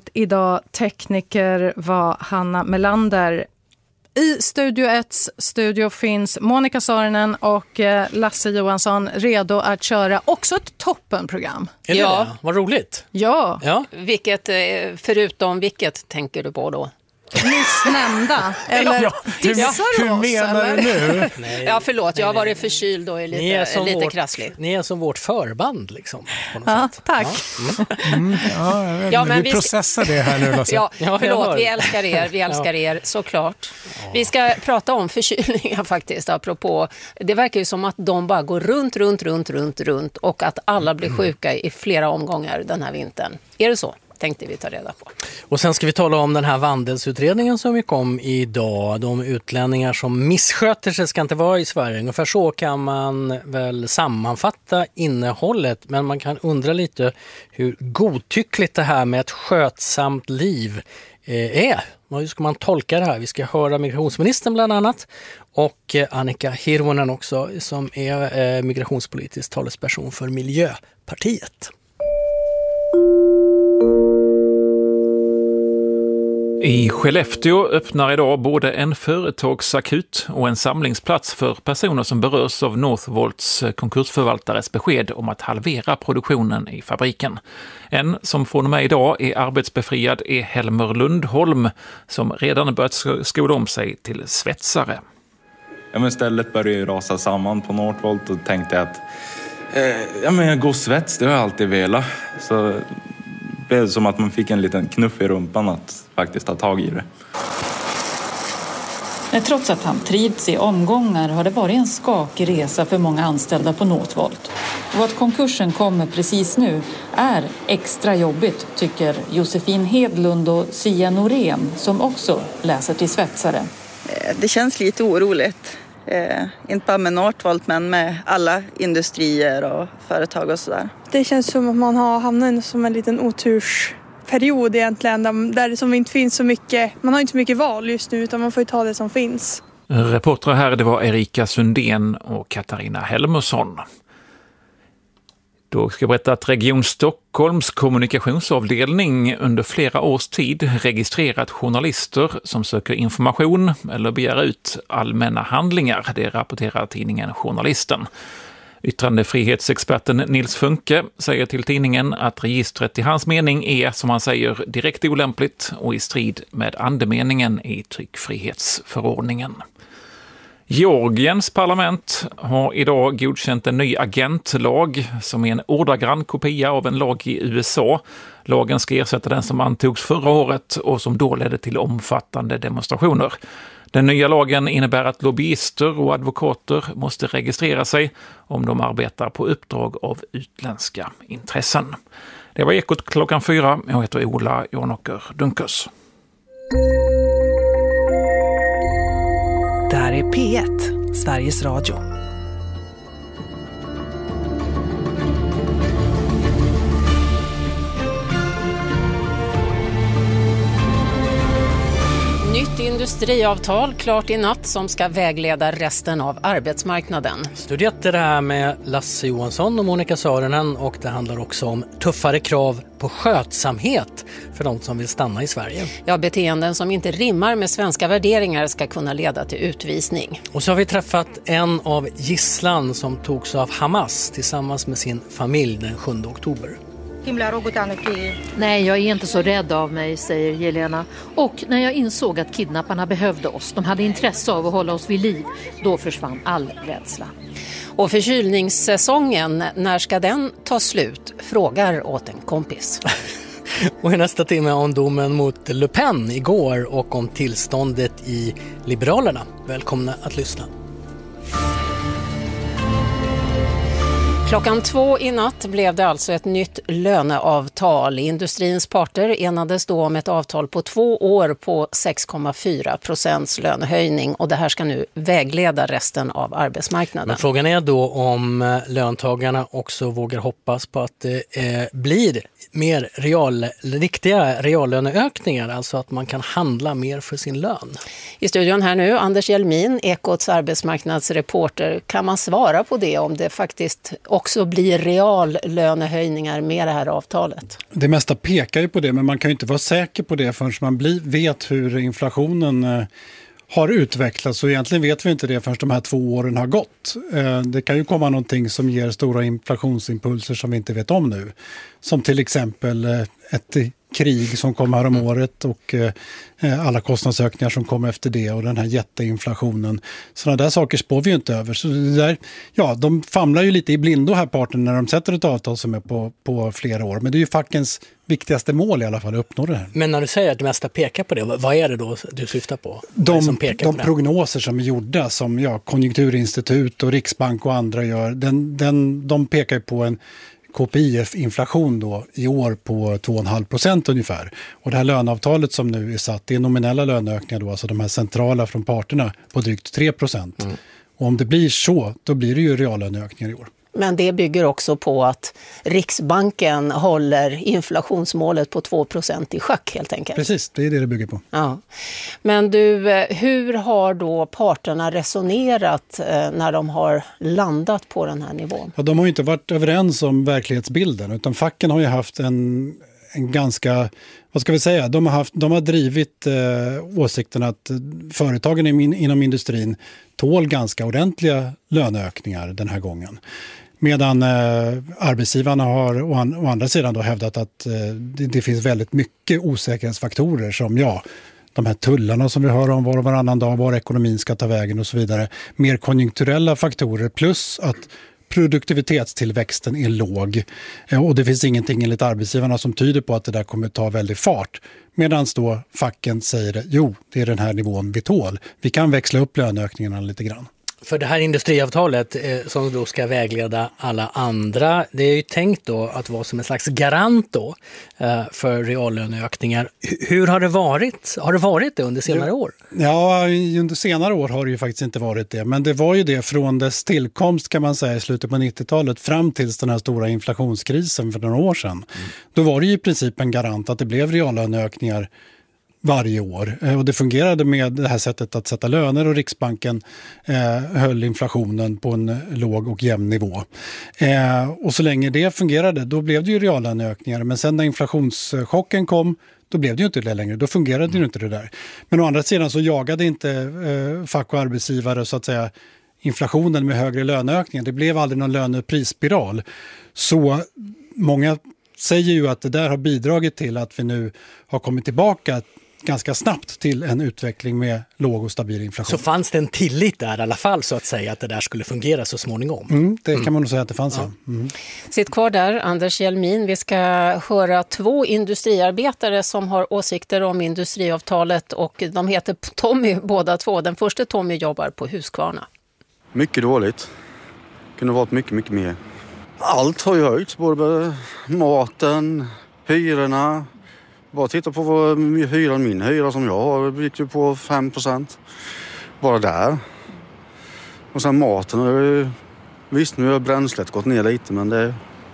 idag. Tekniker var Hanna Melander. I Studio 1:s studio finns Monica Saarinen och Lasse Johansson redo att köra också ett toppenprogram. Ja, vad roligt. Ja. Vilket, förutom vilket tänker du på då? Nyss nämnda. Eller hur menar du nu? Ja, förlåt. Jag har varit förkyld och är lite krasslig. Ni är som vårt förband liksom. På något sätt. Tack. Men vi processar det här nu. Lasse. Förlåt. Vi älskar er såklart. Ja. Vi ska prata om förkylningar faktiskt, apropå. Det verkar ju som att de bara går runt och att alla blir sjuka i flera omgångar den här vintern. Är det så? Tänkte vi ta reda på. Och sen ska vi tala om den här vandelsutredningen som vi kom idag. De utlänningar som missköter sig ska inte vara i Sverige. Ungefär så kan man väl sammanfatta innehållet. Men man kan undra lite hur godtyckligt det här med ett skötsamt liv är. Hur ska man tolka det här? Vi ska höra migrationsministern bland annat. Och Annika Hirvonen också, som är migrationspolitisk talesperson för Miljöpartiet. I Skellefteå öppnar idag både en företagsakut och en samlingsplats för personer som berörs av Northvolts konkursförvaltares besked om att halvera produktionen i fabriken. En som från och med idag är arbetsbefriad är Helmer Lundholm, som redan börjat skola om sig till svetsare. Ja, men stället började ju rasa samman på Northvolt och tänkte att jag går svets, det har jag alltid velat. Så det är som att man fick en liten knuff i rumpan att faktiskt ta tag i det. Men trots att han trivts i omgångar har det varit en skakig resa för många anställda på Northvolt. Och att konkursen kommer precis nu är extra jobbigt, tycker Josefin Hedlund och Sia Norén, som också läser till svetsare. Det känns lite oroligt. Inte bara med Northvolt men med alla industrier och företag och sådär. Det känns som att man har hamnat som en liten otursperiod egentligen, där det som inte finns så mycket, man har inte så mycket val just nu utan man får ju ta det som finns. Reportrar här, det var Erika Sundén och Katarina Helmersson. Då ska jag berätta att Region Stockholms kommunikationsavdelning under flera års tid registrerat journalister som söker information eller begär ut allmänna handlingar. Det rapporterar tidningen Journalisten. Yttrandefrihetsexperten Nils Funke säger till tidningen att registret i hans mening är, som han säger, direkt olämpligt och i strid med andemeningen i tryckfrihetsförordningen. Georgiens parlament har idag godkänt en ny agentlag som är en ordagrann kopia av en lag i USA. Lagen ska ersätta den som antogs förra året och som då ledde till omfattande demonstrationer. Den nya lagen innebär att lobbyister och advokater måste registrera sig om de arbetar på uppdrag av utländska intressen. Det var Ekot klockan 4. Jag heter Ola Janåker Dunkers. Det här är P1, Sveriges Radio. Nytt industriavtal klart i natt som ska vägleda resten av arbetsmarknaden. Studiet är det här med Lasse Johansson och Monica Saarinen, och det handlar också om tuffare krav på skötsamhet för de som vill stanna i Sverige. Ja, beteenden som inte rimmar med svenska värderingar ska kunna leda till utvisning. Och så har vi träffat en av gisslan som togs av Hamas tillsammans med sin familj den 7 oktober. Nej, jag är inte så rädd av mig, säger Jelena. Och när jag insåg att kidnapparna behövde oss, de hade intresse av att hålla oss vid liv, då försvann all rädsla. Och förkylningssäsongen, när ska den ta slut? Frågar åt en kompis. Och i nästa timme om domen mot Le Pen igår och om tillståndet i Liberalerna. Välkomna att lyssna. Klockan 2 i natt blev det alltså ett nytt löneavtal. Industrins parter enades då om ett avtal på 2 år på 6,4% lönehöjning, och det här ska nu vägleda resten av arbetsmarknaden. Men frågan är då om löntagarna också vågar hoppas på att det blir mer riktiga reallöneökningar, alltså att man kan handla mer för sin lön. I studion här nu, Anders Hjelmin, Ekots arbetsmarknadsreporter. Kan man svara på det om det faktiskt också blir reallönehöjningar med det här avtalet? Det mesta pekar ju på det, men man kan ju inte vara säker på det förrän man vet hur inflationen har utvecklats, och egentligen vet vi inte det förrän de här 2 åren har gått. Det kan ju komma någonting som ger stora inflationsimpulser som vi inte vet om nu. Som till exempel ett krig som kom här om året och alla kostnadsökningar som kom efter det och den här jätteinflationen. Sådana där saker spår vi ju inte över. Så det där, ja, de famlar ju lite i blindo här parten när de sätter ett avtal som är på flera år. Men det är ju fackens viktigaste mål i alla fall att uppnå det här. Men när du säger att det mesta pekar på det, vad är det då du syftar på? De prognoser som är gjorda, som Konjunkturinstitut och Riksbank och andra gör, de pekar på en KPI-inflation då i år på 2,5% ungefär. Och det här löneavtalet som nu är satt, det är nominella löneökningar då, alltså de här centrala från parterna på drygt 3%. Och om det blir så, då blir det ju reallöneökningar i år. Men det bygger också på att Riksbanken håller inflationsmålet på 2% i schack helt enkelt. Precis, det är det bygger på. Ja. Men du, hur har då parterna resonerat när de har landat på den här nivån? Ja, de har ju inte varit överens om verklighetsbilden, utan facken har ju haft en ganska, vad ska vi säga, de har drivit åsikten att företagen inom industrin tål ganska ordentliga löneökningar den här gången. Medan arbetsgivarna har å andra sidan då hävdat att det finns väldigt mycket osäkerhetsfaktorer som de här tullarna som vi hör om var och varannan dag, var ekonomin ska ta vägen och så vidare. Mer konjunkturella faktorer plus att produktivitetstillväxten är låg och det finns ingenting enligt arbetsgivarna som tyder på att det där kommer ta väldigt fart. Medan då facken säger det är den här nivån vi tål. Vi kan växla upp löneökningarna lite grann. För det här industriavtalet som då ska vägleda alla andra, det är ju tänkt då att vara som en slags garant då för reallöneökningar. Hur har det varit? Har det varit det under senare år? Ja, under senare år har det ju faktiskt inte varit det. Men det var ju det från dess tillkomst kan man säga i slutet på 90-talet fram tills den här stora inflationskrisen för några år sedan. Då var det ju i princip en garant att det blev reallöneökningar varje år. Och det fungerade med det här sättet att sätta löner och Riksbanken höll inflationen på en låg och jämn nivå. Och så länge det fungerade, då blev det ju reallöneökningar. Men sen när inflationschocken kom, då blev det ju inte det längre. Då fungerade ju inte det där. Men å andra sidan så jagade inte fack och arbetsgivare så att säga inflationen med högre löneökningar. Det blev aldrig någon löneprisspiral. Så många säger ju att det där har bidragit till att vi nu har kommit tillbaka ganska snabbt till en utveckling med låg och stabil inflation. Så fanns det en tillit där i alla fall så att säga att det där skulle fungera så småningom? Det kan man nog säga att det fanns. Ja. Sitt kvar där, Anders Hjelmin. Vi ska höra 2 industriarbetare som har åsikter om industriavtalet och de heter Tommy båda 2. Den första Tommy jobbar på Husqvarna. Mycket dåligt. Kunde varit mycket, mycket mer. Allt har ju höjts, både maten, hyrorna. Bara titta på vad min hyra som jag har gick ju på 5%. Bara där. Och sen maten, visst nu har bränslet gått ner lite men det är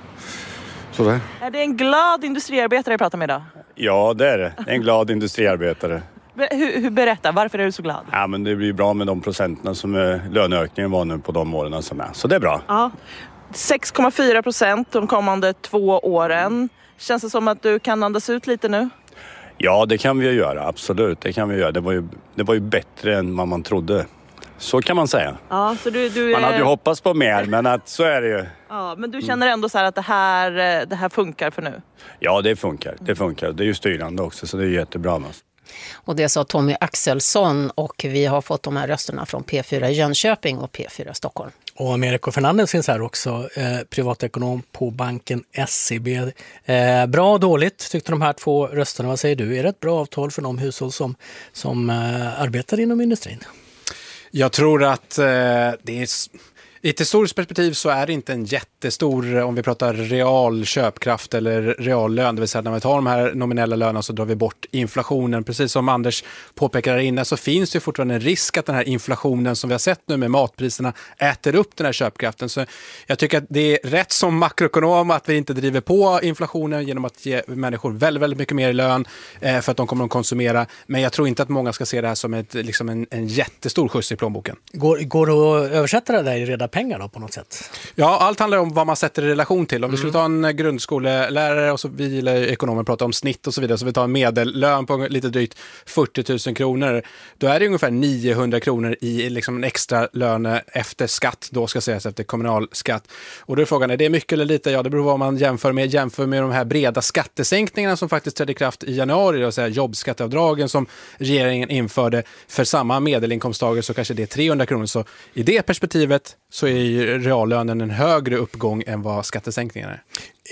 sådär. Är det en glad industriarbetare jag pratar med idag? Ja det är det, en glad industriarbetare. Berätta, varför är du så glad? Ja men det blir bra med de procenten som löneökningen var nu på de åren som är. Så det är bra. Ja. 6,4% de kommande 2 åren. Känns det som att du kan andas ut lite nu? Ja, det kan vi göra. Absolut, det kan vi göra. Det var ju bättre än vad man trodde. Så kan man säga. Ja, så man hade ju hoppats på mer, men att så är det ju. Ja, men du känner ändå så här att det här funkar för nu? Ja, det funkar. Det är ju styrande också, så det är jättebra med oss. Och det sa Tommy Axelsson och vi har fått de här rösterna från P4 Jönköping och P4 Stockholm. Och Americo Fernandez finns här också, privatekonom på banken SEB. Bra och dåligt tyckte de här 2 rösterna. Vad säger du? Är det ett bra avtal för de hushåll som arbetar inom industrin? Jag tror att det är I ett historiskt perspektiv så är det inte en jättestor, om vi pratar real köpkraft eller real lön, det vill säga när vi tar de här nominella lönerna så drar vi bort inflationen. Precis som Anders påpekar här inne så finns det fortfarande en risk att den här inflationen som vi har sett nu med matpriserna äter upp den här köpkraften. Så jag tycker att det är rätt som makroekonom att vi inte driver på inflationen genom att ge människor väldigt, väldigt mycket mer i lön för att de kommer att konsumera. Men jag tror inte att många ska se det här som en jättestor skjuts i plånboken. Går det att översätta det där i reda pengar då på något sätt? Ja, allt handlar om vad man sätter i relation till. Om vi skulle ta en grundskolelärare och så vi ekonomer pratar om snitt och så vidare, så vi tar en medellön på lite drygt 40 000 kronor. Då är det ungefär 900 kronor i liksom en extra lön efter skatt, då ska sägas efter kommunalskatt. Och då är frågan, är det mycket eller lite? Ja, det beror på vad man jämför med de här breda skattesänkningarna som faktiskt trädde i kraft i januari, och säga jobbskatteavdragen som regeringen införde för samma medelinkomsttagare, så kanske det är 300 kronor. Så i det perspektivet så är ju reallönen en högre uppgång än vad skattesänkningarna är.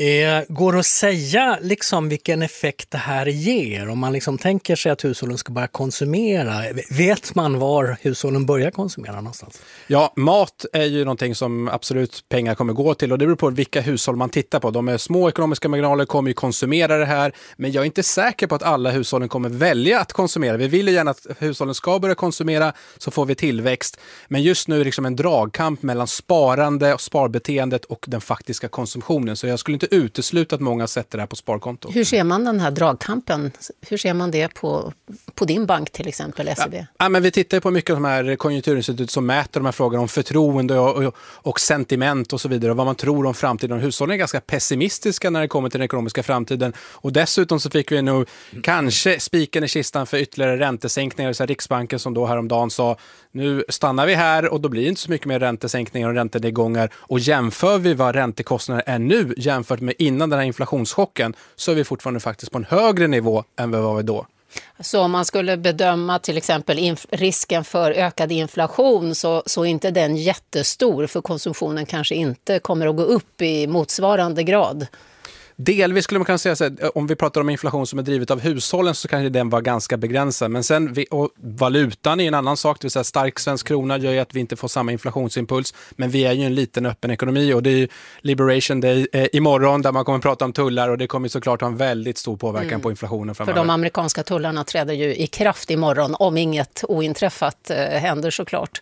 Går det att säga liksom vilken effekt det här ger? Om man liksom tänker sig att hushållen ska börja konsumera, vet man var hushållen börjar konsumera någonstans? Ja, mat är ju någonting som absolut pengar kommer gå till, och det beror på vilka hushåll man tittar på. De med små ekonomiska marginaler kommer ju konsumera det här, men jag är inte säker på att alla hushållen kommer välja att konsumera. Vi vill ju gärna att hushållen ska börja konsumera, så får vi tillväxt. Men just nu är det liksom en dragkamp mellan sparande och sparbeteendet och den faktiska konsumtionen, så jag skulle inte utesluta att många sätter det här på sparkonto. Hur ser man den här dragkampen? Hur ser man det på din bank till exempel, SEB? Ja, men vi tittar på mycket av de här konjunkturinstitut som mäter de här frågorna om förtroende och sentiment och så vidare, och vad man tror om framtiden. Hushållen är ganska pessimistiska när det kommer till den ekonomiska framtiden, och dessutom så fick vi nu kanske spiken i kistan för ytterligare räntesänkningar. Så Riksbanken som då häromdagen sa, nu stannar vi här och då blir det inte så mycket mer räntesänkningar och räntenedgångar, och jämför vi vad räntekostnader är nu jämfört med innan den här inflationschocken, så är vi fortfarande faktiskt på en högre nivå än vad var vi då. Så om man skulle bedöma till exempel risken för ökad inflation, så är inte den jättestor, för konsumtionen kanske inte kommer att gå upp i motsvarande grad. Delvis skulle man kunna säga så här, om vi pratar om inflation som är drivet av hushållen, så kanske den var ganska begränsad. Men sen, och valutan är en annan sak, det vill säga stark svensk krona gör ju att vi inte får samma inflationsimpuls. Men vi är ju en liten öppen ekonomi, och det är ju Liberation Day imorgon där man kommer att prata om tullar, och det kommer såklart ha en väldigt stor påverkan på inflationen framöver. För de amerikanska tullarna träder ju i kraft imorgon, om inget ointräffat händer såklart.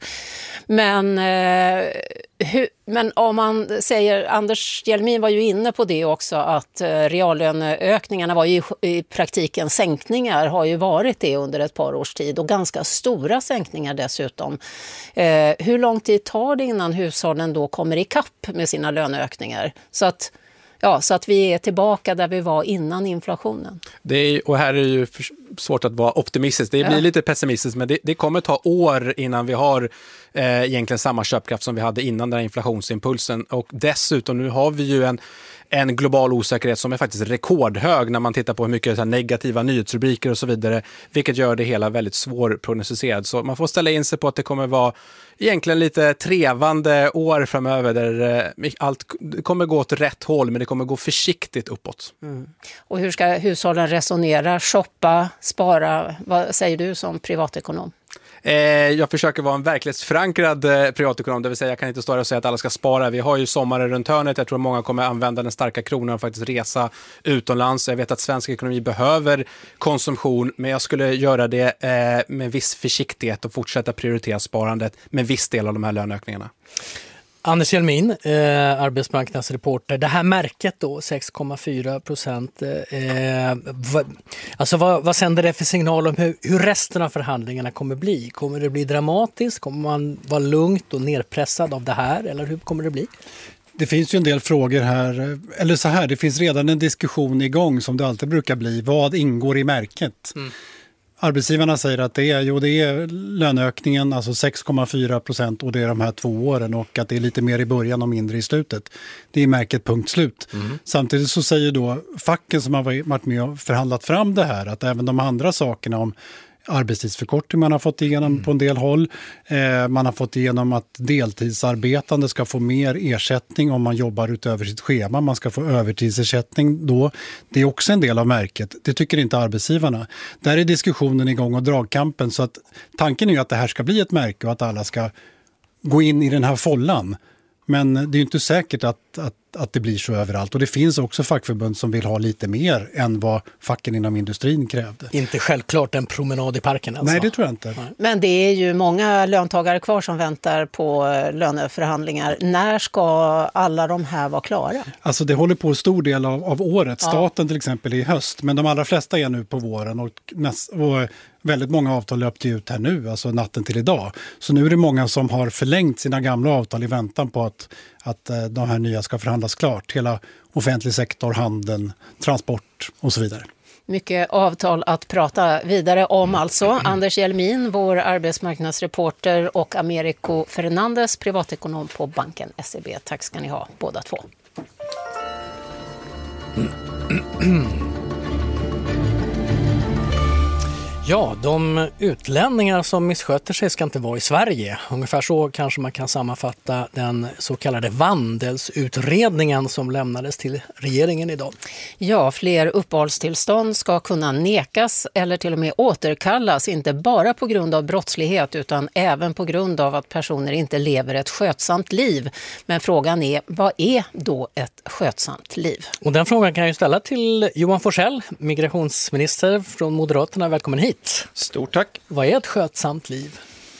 Men om man säger, Anders Hjelmin var ju inne på det också, att reallöneökningarna var ju i praktiken sänkningar, har ju varit det under ett par års tid, och ganska stora sänkningar dessutom. Hur lång tid tar det innan hushållen då kommer i kapp med sina löneökningar? Så att vi är tillbaka där vi var innan inflationen. Och här är det ju svårt att vara optimistisk. Det blir lite pessimistiskt, men det kommer ta år innan vi har egentligen samma köpkraft som vi hade innan den här inflationsimpulsen. Och dessutom nu har vi ju en global osäkerhet som är faktiskt rekordhög när man tittar på hur mycket så här negativa nyhetsrubriker och så vidare, vilket gör det hela väldigt svårprognostiserat. Så man får ställa in sig på att det kommer vara egentligen lite trevande år framöver, där allt kommer gå åt rätt håll, men det kommer gå försiktigt uppåt. Och hur ska hushållen resonera, shoppa, spara? Vad säger du som privatekonom? Jag försöker vara en verklighetsförankrad privatekonom, det vill säga jag kan inte stå och säga att alla ska spara. Vi har ju sommaren runt hörnet, jag tror att många kommer använda den starka kronan och faktiskt resa utomlands. Jag vet att svensk ekonomi behöver konsumtion, men jag skulle göra det med viss försiktighet och fortsätta prioritera sparandet med viss del av de här löneökningarna. Anders Hjelmin, arbetsmarknadsreporter. Det här märket då, 6,4%. Alltså vad sänder det för signal om hur resten av förhandlingarna kommer bli? Kommer det bli dramatiskt? Kommer man vara lugnt och nerpressad av det här? Eller hur kommer det bli? Det finns ju en del frågor här, eller så här, det finns redan en diskussion igång som det alltid brukar bli. Vad ingår i märket? Arbetsgivarna säger att det är löneökningen, alltså 6,4%, och det är de här 2 åren, och att det är lite mer i början och mindre i slutet. Det är märket punkt slut. Samtidigt så säger då facken som har varit med och förhandlat fram det här att även de andra sakerna om arbetstidsförkortning man har fått igenom på en del håll. Man har fått igenom att deltidsarbetande ska få mer ersättning om man jobbar utöver sitt schema. Man ska få övertidsersättning då. Det är också en del av märket. Det tycker inte arbetsgivarna. Där är diskussionen igång och dragkampen, så att tanken är ju att det här ska bli ett märke och att alla ska gå in i den här follan. Men det är ju inte säkert att det blir så överallt. Och det finns också fackförbund som vill ha lite mer än vad facken inom industrin krävde. Inte självklart en promenad i parken alltså. Nej, det tror jag inte. Men det är ju många löntagare kvar som väntar på löneförhandlingar. När ska alla de här vara klara? Alltså det håller på en stor del av året. Staten till exempel i höst. Men de allra flesta är nu på våren och väldigt många avtal löpte ut här nu, alltså natten till idag. Så nu är det många som har förlängt sina gamla avtal i väntan på att de här nya ska förhandlas klart. Hela offentlig sektor, handeln, transport och så vidare. Mycket avtal att prata vidare om alltså. Anders Hjelmin, vår arbetsmarknadsreporter, och Americo Fernandes, privatekonom på banken SEB. Tack ska ni ha båda två. Ja, de utlänningar som missköter sig ska inte vara i Sverige. Ungefär så kanske man kan sammanfatta den så kallade vandelsutredningen som lämnades till regeringen idag. Ja, fler uppehållstillstånd ska kunna nekas eller till och med återkallas, inte bara på grund av brottslighet utan även på grund av att personer inte lever ett skötsamt liv. Men frågan är, vad är då ett skötsamt liv? Och den frågan kan jag ställa till Johan Forssell, migrationsminister från Moderaterna. Välkommen hit. Stort tack. Vad är ett skötsamt liv?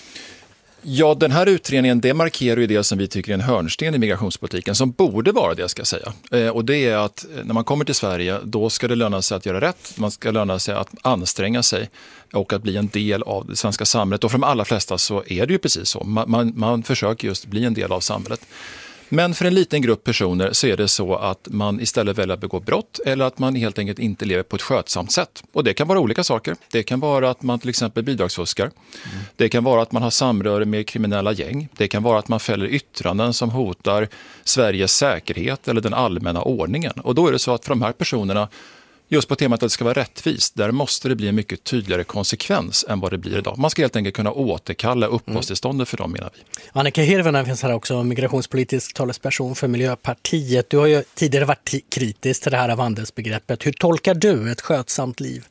Ja, den här utredningen, det markerar ju det som vi tycker är en hörnsten i migrationspolitiken, som borde vara det, ska jag säga. Och det är att när man kommer till Sverige, då ska det löna sig att göra rätt. Man ska löna sig att anstränga sig och att bli en del av det svenska samhället. Och för de allra flesta så är det ju precis så. Man försöker just bli en del av samhället. Men för en liten grupp personer så är det så att man istället väljer att begå brott eller att man helt enkelt inte lever på ett skötsamt sätt. Och det kan vara olika saker. Det kan vara att man till exempel bidragsfuskar. Det kan vara att man har samröre med kriminella gäng. Det kan vara att man fäller yttranden som hotar Sveriges säkerhet eller den allmänna ordningen. Och då är det så att för de här personerna, just på temat att det ska vara rättvist, där måste det bli en mycket tydligare konsekvens än vad det blir idag. Man ska helt enkelt kunna återkalla uppehållstillståndet för dem, menar vi. Annika Hirvonen finns här också, migrationspolitisk talesperson för Miljöpartiet. Du har ju tidigare varit kritisk till det här vandelsbegreppet. Hur tolkar du ett skötsamt liv?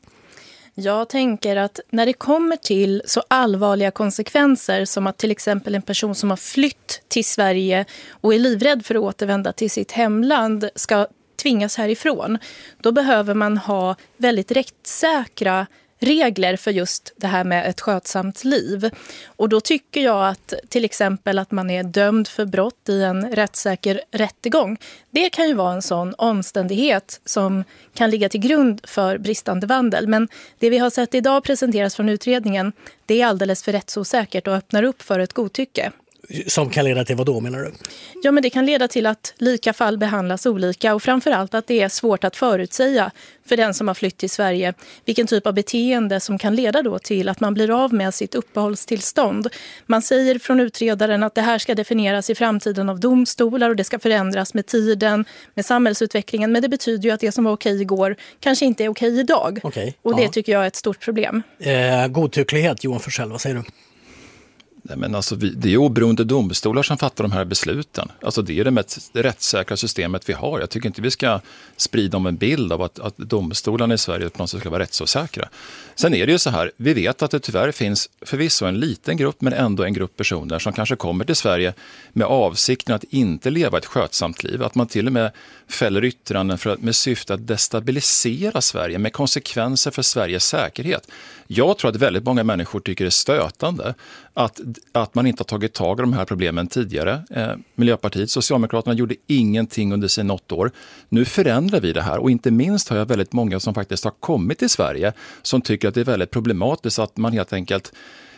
Jag tänker att när det kommer till så allvarliga konsekvenser som att till exempel en person som har flytt till Sverige och är livrädd för att återvända till sitt hemland ska tvingas härifrån, då behöver man ha väldigt rättssäkra regler för just det här med ett skötsamt liv. Och då tycker jag att till exempel att man är dömd för brott i en rättssäker rättegång, det kan ju vara en sån omständighet som kan ligga till grund för bristande vandel. Men det vi har sett idag presenteras från utredningen, det är alldeles för rättsosäkert och öppnar upp för ett godtycke. Som kan leda till vad då, menar du? Ja, men det kan leda till att lika fall behandlas olika och framförallt att det är svårt att förutsäga för den som har flytt till Sverige vilken typ av beteende som kan leda då till att man blir av med sitt uppehållstillstånd. Man säger från utredaren att det här ska definieras i framtiden av domstolar och det ska förändras med tiden, med samhällsutvecklingen, men det betyder ju att det som var okej igår kanske inte är okej idag. Och det tycker jag är ett stort problem. Godtycklighet, Johan Forssell, vad säger du? Nej, men alltså det är oberoende domstolar som fattar de här besluten. Alltså det är det mest rättssäkra systemet vi har. Jag tycker inte vi ska sprida om en bild av att domstolarna i Sverige på något sätt ska vara rättsosäkra. Sen är det ju så här, vi vet att det tyvärr finns förvisso en liten grupp men ändå en grupp personer som kanske kommer till Sverige med avsikten att inte leva ett skötsamt liv. Att man till och med fäller yttranden med syfte att destabilisera Sverige med konsekvenser för Sveriges säkerhet. Jag tror att väldigt många människor tycker det är stötande att man inte har tagit tag i de här problemen tidigare. Miljöpartiet, Socialdemokraterna gjorde ingenting under sina 8 år. Nu förändrar vi det här och inte minst har jag väldigt många som faktiskt har kommit till Sverige som tycker att det är väldigt problematiskt att man helt enkelt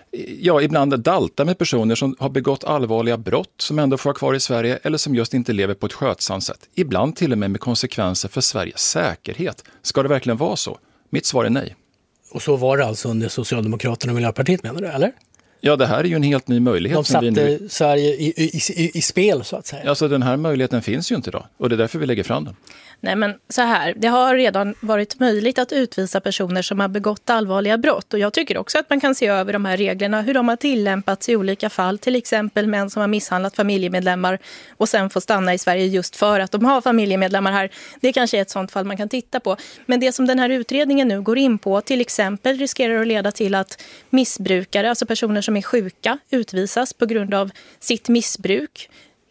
ibland daltar med personer som har begått allvarliga brott som ändå får vara kvar i Sverige eller som just inte lever på ett skötsamt sätt. Ibland till och med konsekvenser för Sveriges säkerhet. Ska det verkligen vara så? Mitt svar är nej. Och så var det alltså under Socialdemokraterna och Miljöpartiet, menar du, eller? Ja, det här är ju en helt ny möjlighet. De satte Sverige i spel, så att säga. Alltså den här möjligheten finns ju inte idag och det är därför vi lägger fram den. Nej, men så här, det har redan varit möjligt att utvisa personer som har begått allvarliga brott och jag tycker också att man kan se över de här reglerna, hur de har tillämpats i olika fall, till exempel män som har misshandlat familjemedlemmar och sen får stanna i Sverige just för att de har familjemedlemmar här. Det kanske är ett sånt fall man kan titta på. Men det som den här utredningen nu går in på till exempel riskerar att leda till att missbrukare, alltså personer som är sjuka, utvisas på grund av sitt missbruk.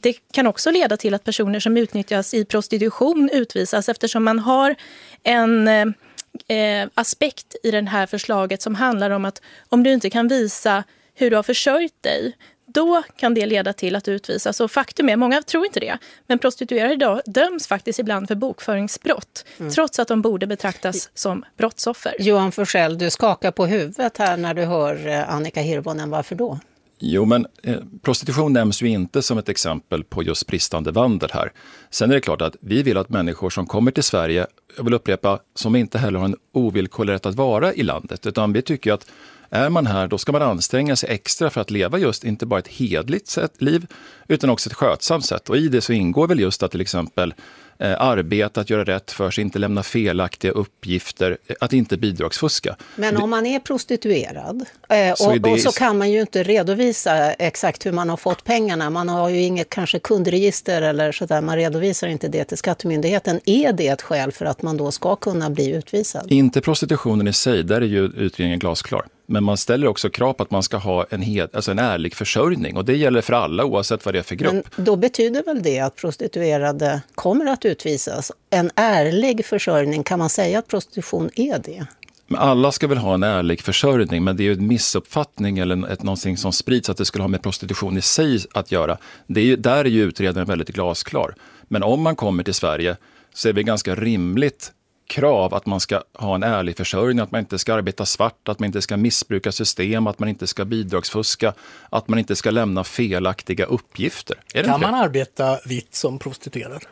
Det kan också leda till att personer som utnyttjas i prostitution utvisas, eftersom man har en aspekt i det här förslaget som handlar om att om du inte kan visa hur du har försörjt dig, då kan det leda till att utvisas. Och faktum är, många tror inte det, men prostituerade idag döms faktiskt ibland för bokföringsbrott, trots att de borde betraktas som brottsoffer. Johan Forssell, du skakar på huvudet här när du hör Annika Hirvonen. Varför då? Jo, men prostitution nämns ju inte som ett exempel på just bristande vandel här. Sen är det klart att vi vill att människor som kommer till Sverige, jag vill upprepa, som inte heller har en ovillkorlig rätt att vara i landet, utan vi tycker att är man här, då ska man anstränga sig extra för att leva just inte bara ett hedligt liv, utan också ett skötsamt sätt. Och i det så ingår väl just att till exempel arbeta, att göra rätt för sig, inte lämna felaktiga uppgifter, att inte bidragsfuska. Men om man är prostituerad så kan man ju inte redovisa exakt hur man har fått pengarna. Man har ju inget kanske kundregister eller sådär, man redovisar inte det till Skattemyndigheten. Är det ett skäl för att man då ska kunna bli utvisad? Inte prostitutionen i sig, där är ju utredningen glasklar. Men man ställer också krav på att man ska ha en ärlig försörjning. Och det gäller för alla oavsett vad det är för grupp. Men då betyder väl det att prostituerade kommer att utvisas? En ärlig försörjning, kan man säga att prostitution är det? Men alla ska väl ha en ärlig försörjning, men det är ju en missuppfattning eller någonting som sprids att det skulle ha med prostitution i sig att göra. Där är ju utredaren väldigt glasklar. Men om man kommer till Sverige så är det ganska rimligt krav att man ska ha en ärlig försörjning, att man inte ska arbeta svart, att man inte ska missbruka system, att man inte ska bidragsfuska, att man inte ska lämna felaktiga uppgifter. Kan man arbeta vitt som prostituerad?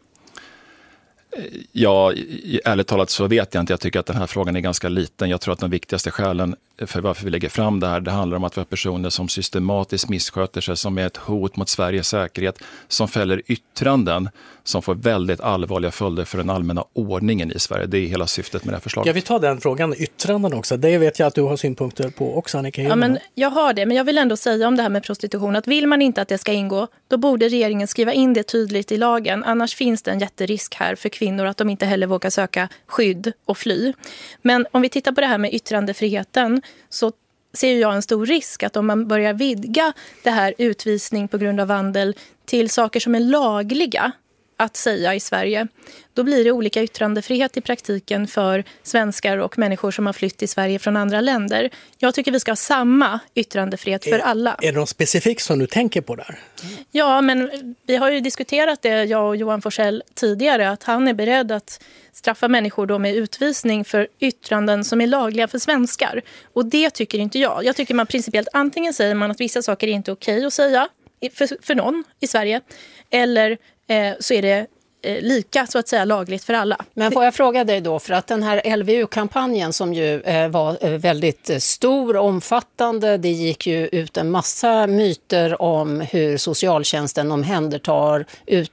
Ja, ärligt talat så vet jag inte. Jag tycker att den här frågan är ganska liten. Jag tror att de viktigaste skälen för varför vi lägger fram det här, det handlar om att vi har personer som systematiskt missköter sig, som är ett hot mot Sveriges säkerhet, som fäller yttranden som får väldigt allvarliga följder för den allmänna ordningen i Sverige. Det är hela syftet med det här förslaget. Ska vi ta den frågan, yttranden också? Det vet jag att du har synpunkter på också, Annika Hirvonen. Ja, men jag har det, men jag vill ändå säga om det här med prostitution att vill man inte att det ska ingå, då borde regeringen skriva in det tydligt i lagen. Annars finns det en jätterisk här för kvinnor att de inte heller vågar söka skydd och fly. Men om vi tittar på det här med yttrandefriheten, så ser jag en stor risk att om man börjar vidga det här utvisning på grund av vandel till saker som är lagliga att säga i Sverige, då blir det olika yttrandefrihet i praktiken för svenskar och människor som har flytt till Sverige från andra länder. Jag tycker vi ska ha samma yttrandefrihet för alla. Är det något specifikt som du tänker på där? Ja, men vi har ju diskuterat det, jag och Johan Forssell tidigare, att han är beredd att straffa människor då med utvisning för yttranden som är lagliga för svenskar. Och det tycker inte jag. Jag tycker man principiellt antingen säger man att vissa saker är inte okej att säga för någon i Sverige, eller så är det lika så att säga lagligt för alla. Men får jag fråga dig då, för att den här LVU-kampanjen som ju var väldigt stor och omfattande, det gick ju ut en massa myter om hur socialtjänsten omhändertar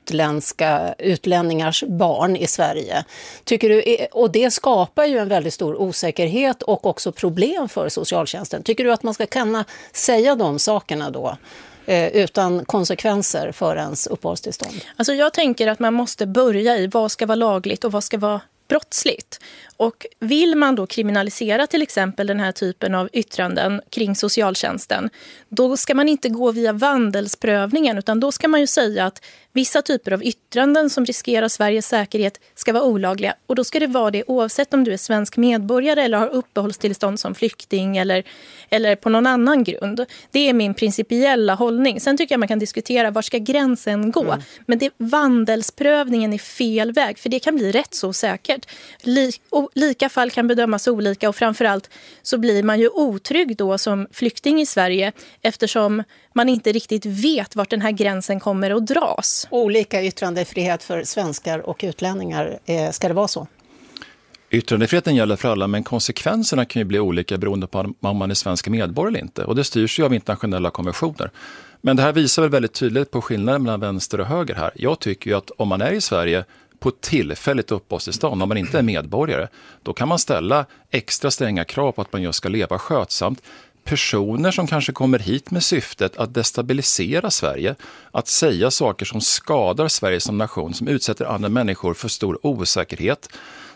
utlänningars barn i Sverige. Tycker du, och det skapar ju en väldigt stor osäkerhet och också problem för socialtjänsten. Tycker du att man ska kunna säga de sakerna då? Utan konsekvenser för ens uppehållstillstånd? Alltså jag tänker att man måste börja i vad ska vara lagligt och vad ska vara brottsligt. Och vill man då kriminalisera till exempel den här typen av yttranden kring socialtjänsten, då ska man inte gå via vandelsprövningen, utan då ska man ju säga att vissa typer av yttranden som riskerar Sveriges säkerhet ska vara olagliga. Och då ska det vara det oavsett om du är svensk medborgare eller har uppehållstillstånd som flykting eller på någon annan grund. Det är min principiella hållning. Sen tycker jag man kan diskutera var ska gränsen gå. Men vandelsprövningen är fel väg, för det kan bli rätt så säkert. Lika fall kan bedömas olika, och framförallt så blir man ju otrygg då som flykting i Sverige, eftersom man inte riktigt vet vart den här gränsen kommer att dras. Olika yttrandefrihet för svenskar och utlänningar, ska det vara så? Yttrandefriheten gäller för alla, men konsekvenserna kan ju bli olika beroende på om man är svensk medborgare eller inte. Och det styrs ju av internationella konventioner. Men det här visar väl väldigt tydligt på skillnaden mellan vänster och höger här. Jag tycker ju att om man är i Sverige på tillfälligt uppehållstillstånd, om man inte är medborgare, då kan man ställa extra stränga krav på att man just ska leva skötsamt. Personer som kanske kommer hit med syftet att destabilisera Sverige, att säga saker som skadar Sverige som nation, som utsätter andra människor för stor osäkerhet,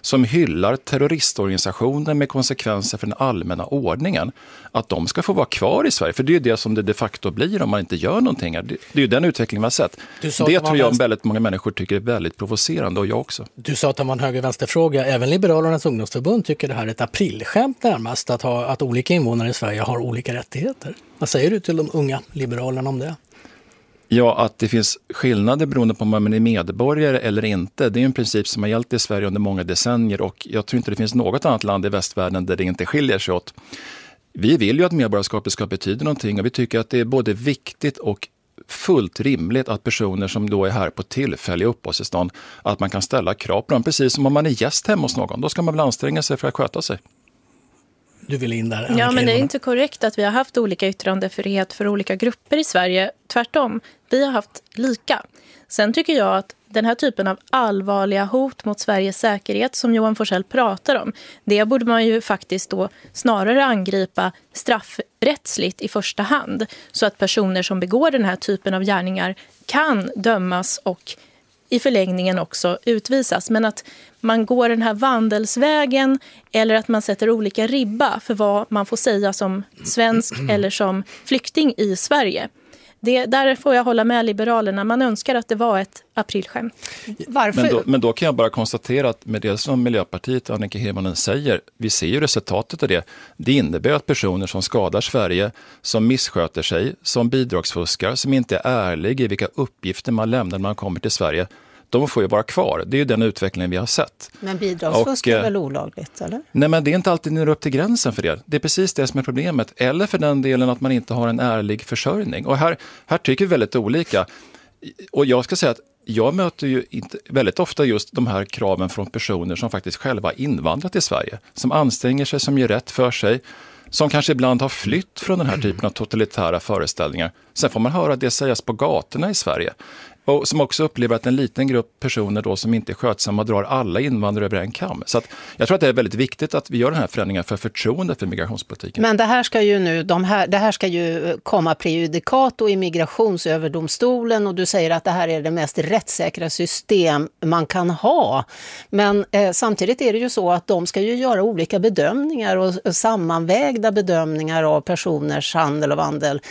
som hyllar terroristorganisationer med konsekvenser för den allmänna ordningen, att de ska få vara kvar i Sverige. För det är ju det som det de facto blir om man inte gör någonting. Det är ju den utvecklingen vi har sett. Det tror jag väldigt många människor tycker är väldigt provocerande, och jag också. Du sa att det var en höger-vänsterfråga. Även Liberalernas ungdomsförbund tycker det här är ett aprilskämt närmast, att olika invånare i Sverige har olika rättigheter. Vad säger du till de unga liberalerna om det? Ja, att det finns skillnader beroende på om man är medborgare eller inte. Det är en princip som har gällt i Sverige under många decennier, och jag tror inte det finns något annat land i västvärlden där det inte skiljer sig åt. Vi vill ju att medborgarskapet ska betyda någonting, och vi tycker att det är både viktigt och fullt rimligt att personer som då är här på tillfälliga uppehållstillstånd, att man kan ställa krav på dem, precis som om man är gäst hemma hos någon. Då ska man väl anstränga sig för att sköta sig. Du vill in där. Ja, men det är inte korrekt att vi har haft olika yttrandefrihet för olika grupper i Sverige. Tvärtom, vi har haft lika. Sen tycker jag att den här typen av allvarliga hot mot Sveriges säkerhet som Johan Forssell pratar om, det borde man ju faktiskt då snarare angripa straffrättsligt i första hand, så att personer som begår den här typen av gärningar kan dömas och i förlängningen också utvisas. Men att man går den här vandelsvägen eller att man sätter olika ribba för vad man får säga som svensk eller som flykting i Sverige. Där får jag hålla med Liberalerna. Man önskar att det var ett aprilskämt. Varför? Men då kan jag bara konstatera att med det som Miljöpartiet och Annika Hirvonen säger, vi ser ju resultatet av det. Det innebär att personer som skadar Sverige, som missköter sig, som bidragsfuskar, som inte är ärliga i vilka uppgifter man lämnar när man kommer till Sverige, de får ju vara kvar. Det är ju den utvecklingen vi har sett. Men bidragsfusk är väl olagligt, eller? Nej, men det är inte alltid när upp till gränsen för det. Det är precis det som är problemet. Eller för den delen att man inte har en ärlig försörjning. Och här tycker vi väldigt olika. Och jag ska säga att jag möter ju inte väldigt ofta just de här kraven från personer som faktiskt själva invandrat till Sverige. Som anstränger sig, som gör rätt för sig. Som kanske ibland har flytt från den här typen av totalitära föreställningar. Sen får man höra det sägas på gatorna i Sverige. Och som också upplever att en liten grupp personer då som inte är skötsamma drar alla invandrare över en kam. Så att jag tror att det är väldigt viktigt att vi gör den här förändringen för förtroende för migrationspolitiken. Men det här ska ju nu, det här ska ju komma prejudikat och i migrationsöverdomstolen, och du säger att det här är det mest rättssäkra system man kan ha. Men samtidigt är det ju så att de ska ju göra olika bedömningar och sammanvägda bedömningar av personers handel och vandel.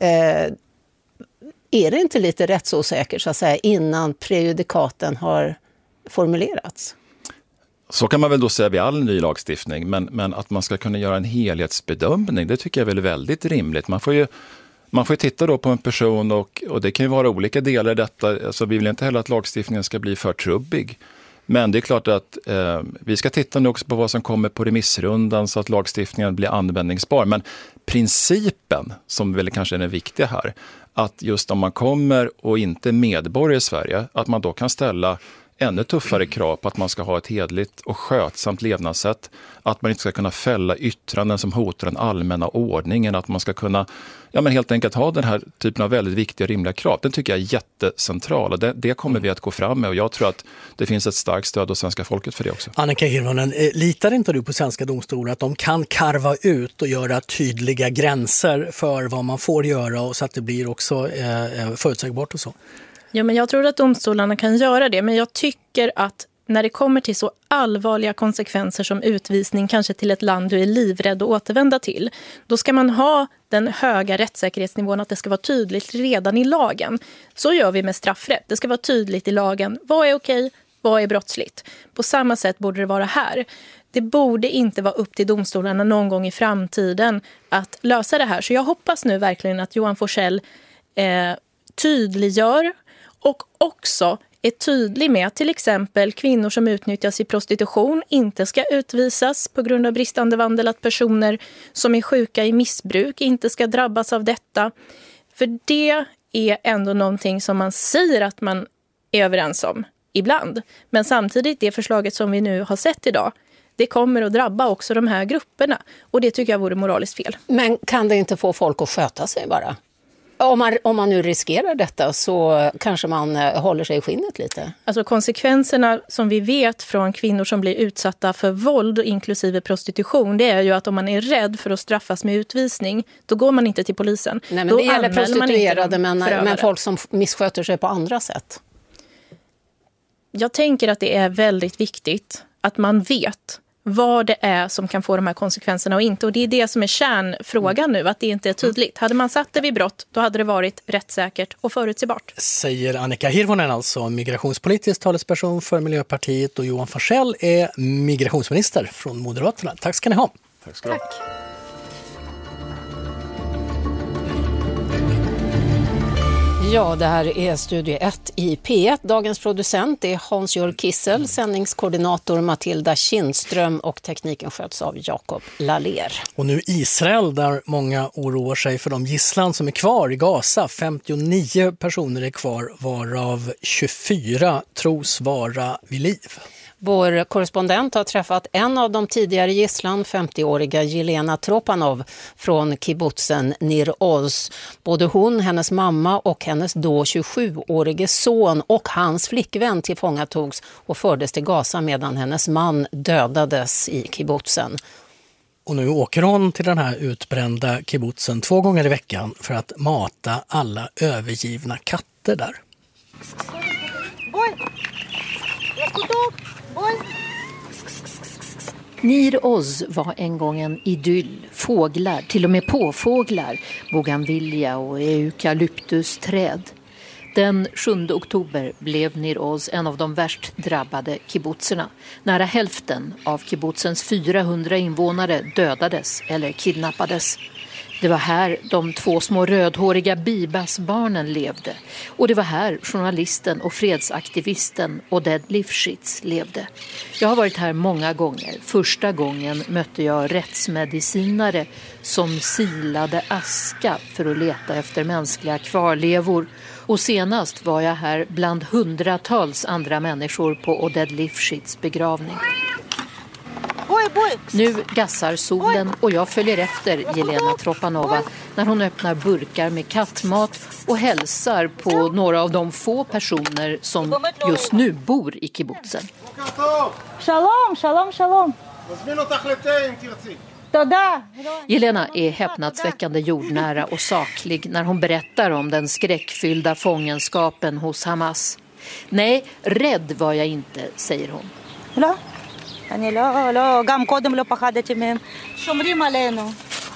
Är det inte lite rättsosäkert så att säga innan prejudikaten har formulerats? Så kan man väl då säga vid all ny lagstiftning, men att man ska kunna göra en helhetsbedömning, det tycker jag är väl väldigt rimligt. Man får ju titta då på en person och det kan ju vara olika delar i detta. Alltså, vi vill inte heller att lagstiftningen ska bli för trubbig. Men det är klart att vi ska titta nu också på vad som kommer på remissrundan så att lagstiftningen blir användningsbar. Men principen, som väl kanske är den viktiga här, att just om man kommer och inte är medborgare i Sverige, att man då kan ställa ännu tuffare krav på att man ska ha ett hedligt och skötsamt levnadssätt, att man inte ska kunna fälla yttranden som hotar den allmänna ordningen, att man ska kunna helt enkelt ha den här typen av väldigt viktiga och rimliga krav. Den tycker jag är jättecentral, och det kommer vi att gå fram med, och jag tror att det finns ett starkt stöd hos svenska folket för det också. Annika Hirvonen, litar inte du på svenska domstolar att de kan karva ut och göra tydliga gränser för vad man får göra, och så att det blir också förutsägbart och så? Ja, men jag tror att domstolarna kan göra det, men jag tycker att när det kommer till så allvarliga konsekvenser som utvisning kanske till ett land du är livrädd att återvända till, då ska man ha den höga rättssäkerhetsnivån att det ska vara tydligt redan i lagen. Så gör vi med straffrätt. Det ska vara tydligt i lagen. Vad är okej? Vad är brottsligt? På samma sätt borde det vara här. Det borde inte vara upp till domstolarna någon gång i framtiden att lösa det här. Så jag hoppas nu verkligen att Johan Forssell tydliggör och också är tydlig med att till exempel kvinnor som utnyttjas i prostitution inte ska utvisas på grund av bristande vandel, att personer som är sjuka i missbruk inte ska drabbas av detta. För det är ändå någonting som man säger att man är överens om ibland. Men samtidigt, det förslaget som vi nu har sett idag, det kommer att drabba också de här grupperna. Och det tycker jag vore moraliskt fel. Men kan det inte få folk att sköta sig bara? Om man nu riskerar detta så kanske man håller sig i skinnet lite. Alltså konsekvenserna som vi vet från kvinnor som blir utsatta för våld inklusive prostitution, det är ju att om man är rädd för att straffas med utvisning, då går man inte till polisen. Nej, men då det gäller prostituerade men folk som missköter sig på andra sätt. Jag tänker att det är väldigt viktigt att man vet vad det är som kan få de här konsekvenserna och inte. Och det är det som är kärnfrågan nu, att det inte är tydligt. Hade man satt det vid brott, då hade det varit rättssäkert och förutsägbart. Säger Annika Hirvonen, alltså migrationspolitisk talesperson för Miljöpartiet, och Johan Forssell är migrationsminister från Moderaterna. Tack ska ni ha. Tack ska du ha. Ja, det här är Studio 1 i P1. Dagens producent är Hans-Jörg Kissel, sändningskoordinator Matilda Kindström och tekniken sköts av Jakob Laller. Och nu Israel, där många oroar sig för de gisslan som är kvar i Gaza. 59 personer är kvar, varav 24 tros vara vid liv. Vår korrespondent har träffat en av de tidigare gisslan, 50-åriga Jelena Tropanov från kibbutzen Nir Oz. Både hon, hennes mamma och hennes då 27-årige son och hans flickvän tillfångatogs och fördes till Gaza medan hennes man dödades i kibbutzen. Och nu åker hon till den här utbrända kibbutzen 2 gånger i veckan för att mata alla övergivna katter där. Nir Oz var en gång en idyll. Fåglar, till och med påfåglar, bougainvillea och eukalyptusträd. Den 7 oktober blev Nir Oz en av de värst drabbade kibbutzerna. Nära hälften av kibbutzens 400 invånare dödades eller kidnappades. Det var här de 2 små rödhåriga Bibas-barnen levde. Och det var här journalisten och fredsaktivisten Oded Lifshitz levde. Jag har varit här många gånger. Första gången mötte jag rättsmedicinare som silade aska för att leta efter mänskliga kvarlevor. Och senast var jag här bland hundratals andra människor på Oded Lifshitz begravning. Nu gassar solen och jag följer efter Jelena Tropanova när hon öppnar burkar med kattmat och hälsar på några av de få personer som just nu bor i kibbutzen. Shalom, shalom, shalom. Jelena är häpnadsväckande jordnära och saklig när hon berättar om den skräckfyllda fångenskapen hos Hamas. Nej, rädd var jag inte, säger hon. Ja. אני לא, גם קודם לא פחדתי מהם. שומרים עלינו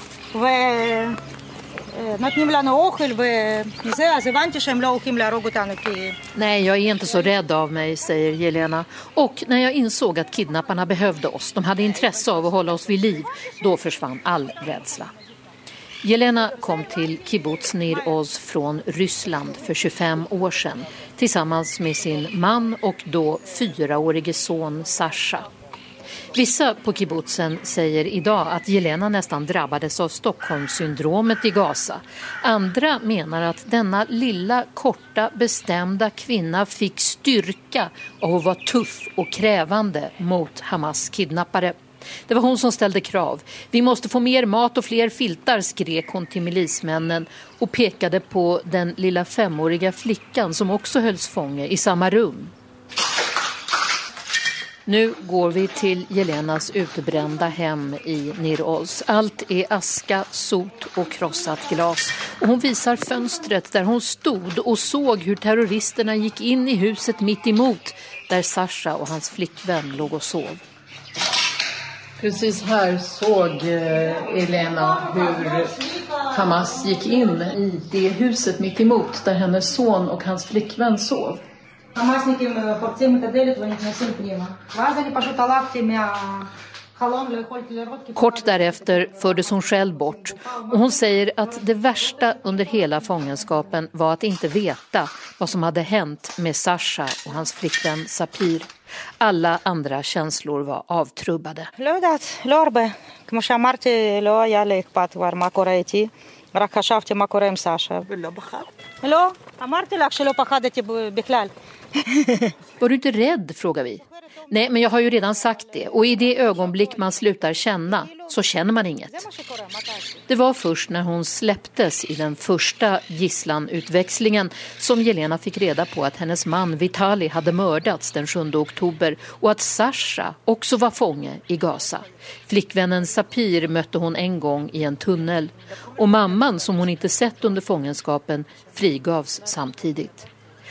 ונותנים לנו אוכל וזה, אז הבנתי שהם לא הולכים להרוג אותנו כי... Nej, jag är inte så rädd av mig, säger Jelena. Och när jag insåg att kidnapparna behövde oss, de hade intresse av att hålla oss vid liv, då försvann all rädsla. Jelena kom till kibbutz Nir Oz från Ryssland för 25 år sedan tillsammans med sin man och då 4-årige son Sasha. Vissa på kibbutzen säger idag att Jelena nästan drabbades av Stockholmssyndromet i Gaza. Andra menar att denna lilla, korta, bestämda kvinna fick styrka av att vara tuff och krävande mot Hamas kidnappare. Det var hon som ställde krav. Vi måste få mer mat och fler filtar, skrek hon till milismännen och pekade på den lilla 5-åriga flickan som också hölls fånge i samma rum. Nu går vi till Jelenas utbrända hem i Nir Oz. Allt är aska, sot och krossat glas. Och hon visar fönstret där hon stod och såg hur terroristerna gick in i huset mitt emot där Sasha och hans flickvän låg och sov. Precis här såg Elena hur Hamas gick in i det huset mitt emot där hennes son och hans flickvän sov. Kort därefter fördes hon själv bort och hon säger att det värsta under hela fångenskapen var att inte veta vad som hade hänt med Sasha och hans flickvän Sapir. Alla andra känslor var avtrubbade. כמו שאמרתי, לא היה לי אכפת כבר מה קורה איתי, רק חשבתי מה קורה עם סשה. ולא בחרת? לא, אמרתי לך שלא פחדתי בכלל. Var du inte rädd, frågar vi. Nej, men jag har ju redan sagt det. Och i det ögonblick man slutar känna, så känner man inget. Det var först när hon släpptes i den första gisslanutväxlingen som Jelena fick reda på att hennes man Vitali hade mördats den 7 oktober och att Sasha också var fånge i Gaza. Flickvännen Sapir mötte hon en gång i en tunnel. Och mamman, som hon inte sett under fångenskapen, frigavs samtidigt.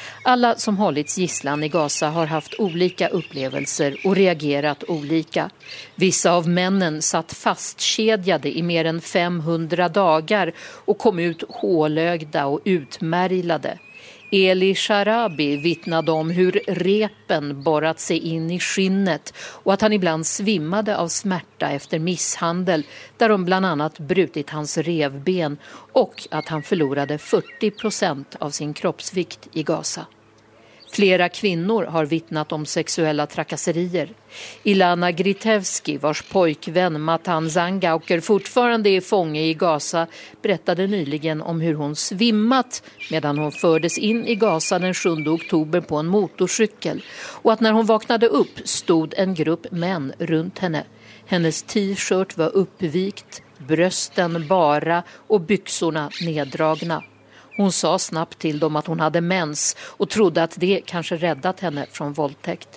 Alla som hållits gisslan i Gaza har haft olika upplevelser och reagerat olika. Vissa av männen satt fastkedjade i mer än 500 dagar och kom ut hålögda och utmärglade. Eli Sharabi vittnade om hur repen borrat sig in i skinnet och att han ibland svimmade av smärta efter misshandel där de bland annat brutit hans revben och att han förlorade 40% av sin kroppsvikt i Gaza. Flera kvinnor har vittnat om sexuella trakasserier. Ilana Gritevski, vars pojkvän Matan Zangauker fortfarande är fånge i Gaza, berättade nyligen om hur hon svimmat medan hon fördes in i Gaza den 7 oktober på en motorcykel. Och att när hon vaknade upp stod en grupp män runt henne. Hennes t-shirt var uppvikt, brösten bara och byxorna neddragna. Hon sa snabbt till dem att hon hade mens och trodde att det kanske räddat henne från våldtäkt.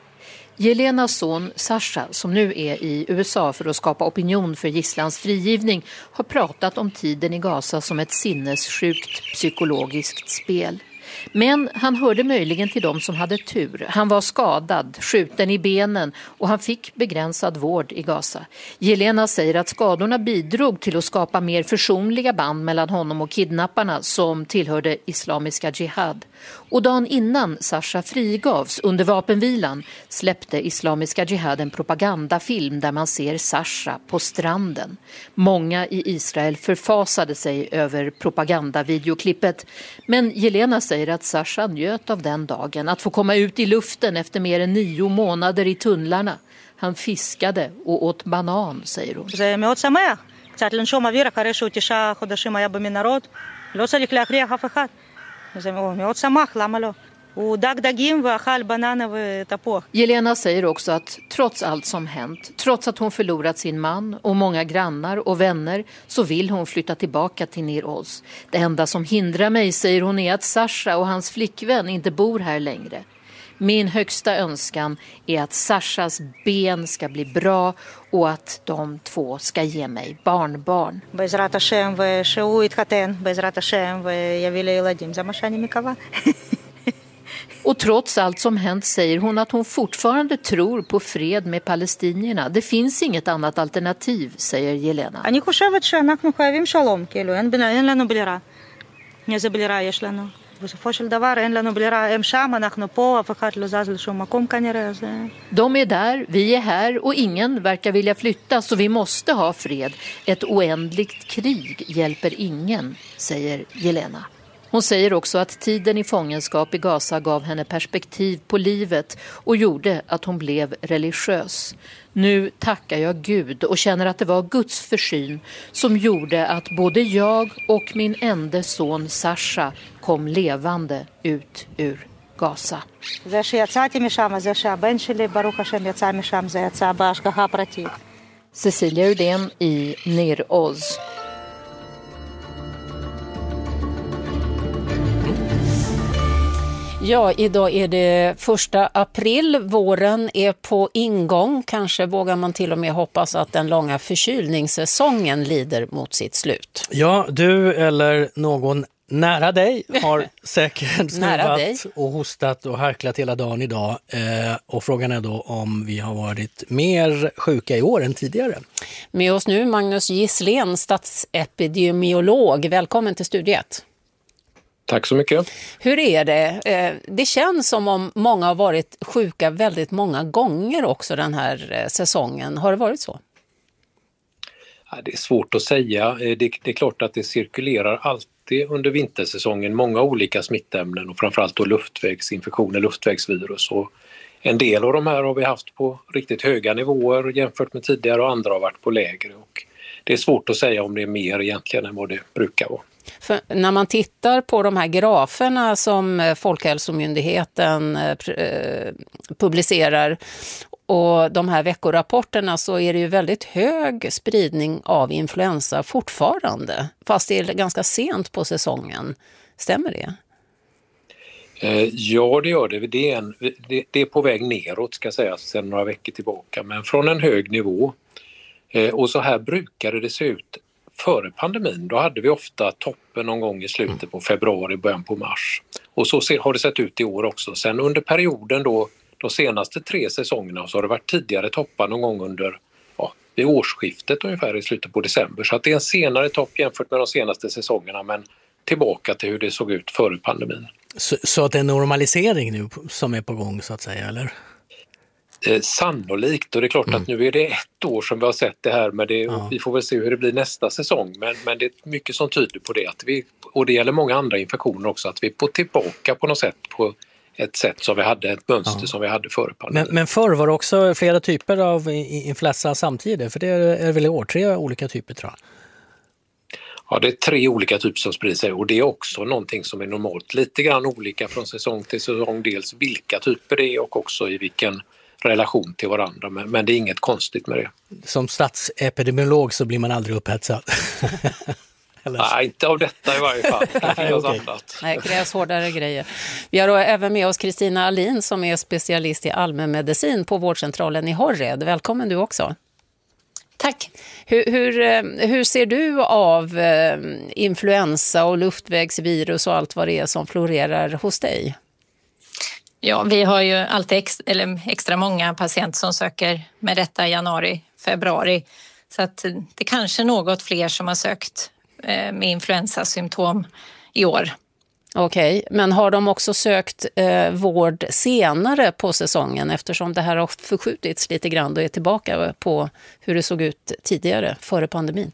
Jelenas son Sasha, som nu är i USA för att skapa opinion för gisslans frigivning, har pratat om tiden i Gaza som ett sinnessjukt psykologiskt spel. Men han hörde möjligen till dem som hade tur. Han var skadad, skjuten i benen och han fick begränsad vård i Gaza. Jelena säger att skadorna bidrog till att skapa mer försonliga band mellan honom och kidnapparna som tillhörde Islamiska Jihad. Och dagen innan Sasha frigavs under vapenvilan släppte Islamiska Jihad en propagandafilm där man ser Sasha på stranden. Många i Israel förfasade sig över propagandavideoklippet, men Jelena säger att Sasha njöt av den dagen, att få komma ut i luften efter mer än 9 månader i tunnlarna. Han fiskade och åt banan, säger hon. זה מאוד שמח. קצת לנשום אוויר אחרי שהוא 9 חודשים היה במנהרות. לא צריך להכריח אף אחד. זה מאוד שמח, למה לא? הוא דג דגים ואכל בננה ותפוח. Jelena säger också att trots allt som hänt, trots att hon förlorat sin man och många grannar och vänner, så vill hon flytta tillbaka till Nir Oz. Det enda som hindrar mig, säger hon, är att Sasha och hans flickvän inte bor här längre. Min högsta önskan är att Sashas ben ska bli bra och att de två ska ge mig barnbarn. בעזרת השם ושהוא יתחתן, בעזרת השם ויביא לילדים. זה מה שאני מקווה. Och trots allt som hänt säger hon att hon fortfarande tror på fred med palestinierna. Det finns inget annat alternativ, säger Jelena. אני חושבת שאנחנו חייבים שלום, כאילו אין לנו ברירה. איזה ברירה יש לנו? בסופו של דבר אין לנו ברירה, הם שם, אנחנו פה, אף אחד לא זז לשום מקום כנראה. De är där, vi är här och ingen verkar vilja flytta, så vi måste ha fred. Ett oändligt krig hjälper ingen, säger Jelena. Hon säger också att tiden i fångenskap i Gaza gav henne perspektiv på livet och gjorde att hon blev religiös. Nu tackar jag Gud och känner att det var Guds försyn som gjorde att både jag och min enda son Sasha kom levande ut ur Gaza. זה שיצאתי משם, זה שהבן שלי ברוך השם יצא משם, זה יצא בהשגחה פרטית. Cecilia Urdén i Nir Oz. Ja, idag är det 1 april. Våren är på ingång. Kanske vågar man till och med hoppas att den långa förkylningssäsongen lider mot sitt slut. Ja, du eller någon nära dig har säkert snuvat och hostat och harklat hela dagen idag. Och frågan är då om vi har varit mer sjuka i år än tidigare. Med oss nu Magnus Gisslén, statsepidemiolog. Välkommen till Studio 1. Tack så mycket. Hur är det? Det känns som om många har varit sjuka väldigt många gånger också den här säsongen. Har det varit så? Ja, det är svårt att säga. Det är klart att det cirkulerar alltid under vintersäsongen många olika smittämnen och framförallt då luftvägsinfektioner, luftvägsvirus. Och en del av de här har vi haft på riktigt höga nivåer jämfört med tidigare och andra har varit på lägre. Och det är svårt att säga om det är mer egentligen än vad det brukar vara. För när man tittar på de här graferna som Folkhälsomyndigheten publicerar och de här veckorapporterna, så är det ju väldigt hög spridning av influensa fortfarande, fast det är ganska sent på säsongen. Stämmer det? Ja, det gör det. Det är på väg neråt, ska sägas, sedan några veckor tillbaka, men från en hög nivå. Och så här brukade det se ut före pandemin, då hade vi ofta toppen någon gång i slutet på februari, början på mars. Och så har det sett ut i år också. Sen under perioden då, de senaste 3 säsongerna, så har det varit tidigare toppar någon gång under vid årsskiftet ungefär i slutet på december. Så att det är en senare topp jämfört med de senaste säsongerna, men tillbaka till hur det såg ut före pandemin. Så att det är en normalisering nu som är på gång så att säga, eller? Sannolikt, och det är klart att nu är det 1 år som vi har sett det här, men vi får väl se hur det blir nästa säsong, men det är mycket som tyder på det, att och det gäller många andra infektioner också, att vi är på tillbaka på något sätt på ett sätt som vi hade, ett mönster som vi hade före pandemin. Men förr var det också flera typer av influensa samtidigt, för det är väl i år 3 olika typer tror jag. Ja, det är 3 olika typer som sprider sig, och det är också någonting som är normalt. Lite grann olika från säsong till säsong, dels vilka typer det är och också i vilken relation till varandra, men det är inget konstigt med det. Som statsepidemiolog så blir man aldrig upphetsad. Nej, inte av detta i varje fall. Nej, det krävs hårdare grejer. Vi har då även med oss Kristina Alin som är specialist i allmänmedicin på vårdcentralen i Horred. Välkommen du också. Tack. Hur ser du av influensa och luftvägsvirus och allt vad det är som florerar hos dig? Ja, vi har ju alltid extra många patienter som söker med detta i januari, februari. Så att det kanske är något fler som har sökt med influensasymptom i år. Okej, men har de också sökt vård senare på säsongen eftersom det här har förskjutits lite grann och är tillbaka på hur det såg ut tidigare, före pandemin?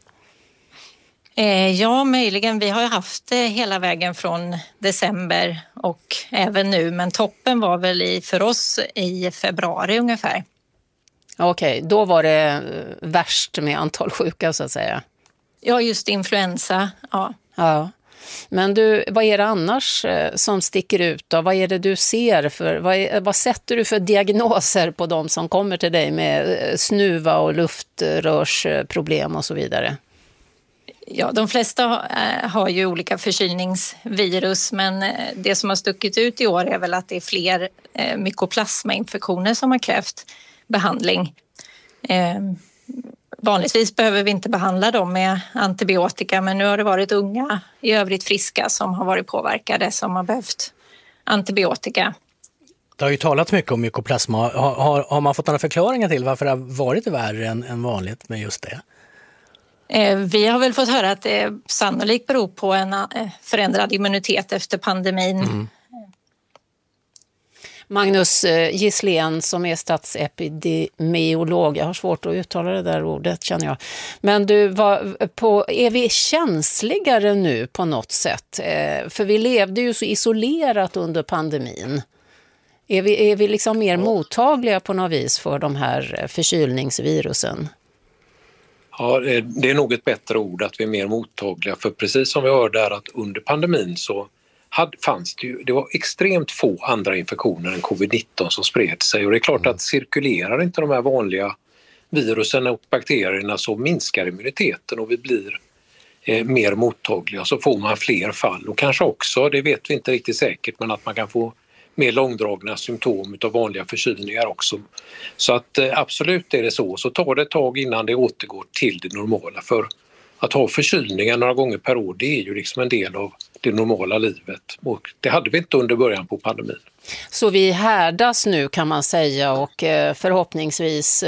Ja, möjligen. Vi har ju haft det hela vägen från december och även nu, men toppen var väl för oss i februari ungefär. Okej, då var det värst med antal sjuka så att säga. Ja, just influensa, ja. Ja. Men du, vad är det annars som sticker ut då? Vad är det du ser för, vad sätter du för diagnoser på de som kommer till dig med snuva och luftrörsproblem och så vidare? Ja, de flesta har ju olika förkylningsvirus, men det som har stuckit ut i år är väl att det är fler mykoplasmainfektioner som har krävt behandling. Vanligtvis behöver vi inte behandla dem med antibiotika, men nu har det varit unga i övrigt friska som har varit påverkade som har behövt antibiotika. Det har ju talat mycket om mykoplasma. Har man fått några förklaringar till varför det har varit värre än vanligt med just det? Vi har väl fått höra att det sannolikt beror på en förändrad immunitet efter pandemin. Mm. Magnus Gisslén som är statsepidemiolog, jag har svårt att uttala det där ordet känner jag. Men du, är vi känsligare nu på något sätt? För vi levde ju så isolerat under pandemin. Är vi liksom mer mottagliga på något vis för de här förkylningsvirusen? Ja, det är nog ett bättre ord att vi är mer mottagliga, för precis som vi hörde där att under pandemin så fanns det var extremt få andra infektioner än covid-19 som spred sig, och det är klart att cirkulerar inte de här vanliga virusen och bakterierna så minskar immuniteten och vi blir mer mottagliga, så får man fler fall och kanske också, det vet vi inte riktigt säkert, men att man kan få mer långdragna symptom av vanliga förkylningar också. Så att absolut är det så tar det ett tag innan det återgår till det normala, för att ha förkylningar några gånger per år, det är ju liksom en del av det normala livet. Och det hade vi inte under början på pandemin. Så vi härdas nu kan man säga, och förhoppningsvis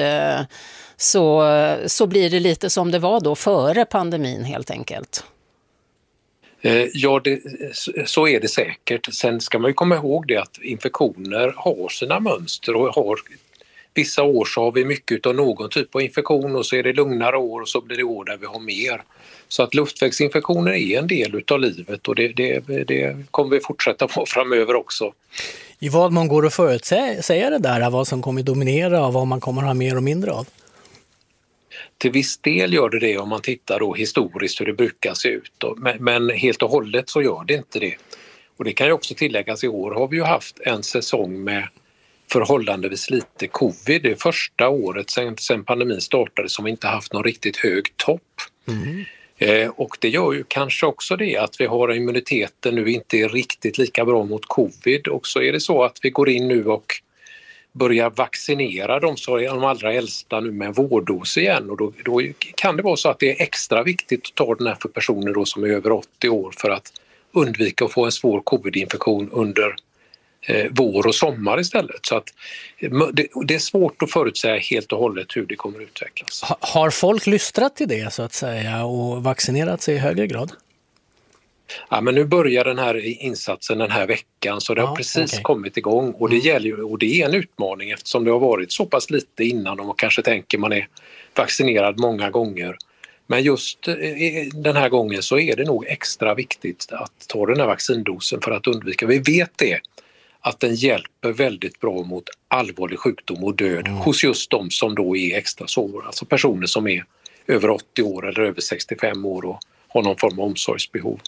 så blir det lite som det var då före pandemin helt enkelt. Ja, så är det säkert. Sen ska man ju komma ihåg det att infektioner har sina mönster och vissa år så har vi mycket av någon typ av infektion och så är det lugnare år och så blir det år där vi har mer. Så att luftvägsinfektioner är en del av livet och det kommer vi fortsätta på framöver också. I vad man går att förutsäga det där, vad som kommer dominera och vad man kommer ha mer och mindre av? Till viss del gör det om man tittar då historiskt hur det brukar se ut. Men helt och hållet så gör det inte det. Och det kan ju också tilläggas, i år har vi ju haft en säsong med förhållandevis lite covid. Det är första året sedan pandemin startade som inte haft någon riktigt hög topp. Mm. Och det gör ju kanske också det att vi har immuniteten nu inte är riktigt lika bra mot covid. Och så är det så att vi går in nu och börja vaccinera de som är de allra äldsta nu med en vårddos igen, och då kan det vara så att det är extra viktigt att ta den här för personer då som är över 80 år för att undvika att få en svår covid-infektion under vår och sommar istället. Så att det är svårt att förutsäga helt och hållet hur det kommer att utvecklas. Har folk lystrat till det så att säga och vaccinerat sig i högre grad? Ja, men nu börjar den här insatsen den här veckan, så det har precis kommit igång, och det gäller, och det är en utmaning eftersom det har varit så pass lite innan, och man kanske tänker man är vaccinerad många gånger. Men just den här gången så är det nog extra viktigt att ta den här vaccindosen för att undvika. Vi vet det, att den hjälper väldigt bra mot allvarlig sjukdom och död hos just de som då är extra sårbara. Alltså personer som är över 80 år eller över 65 år och har någon form av omsorgsbehov.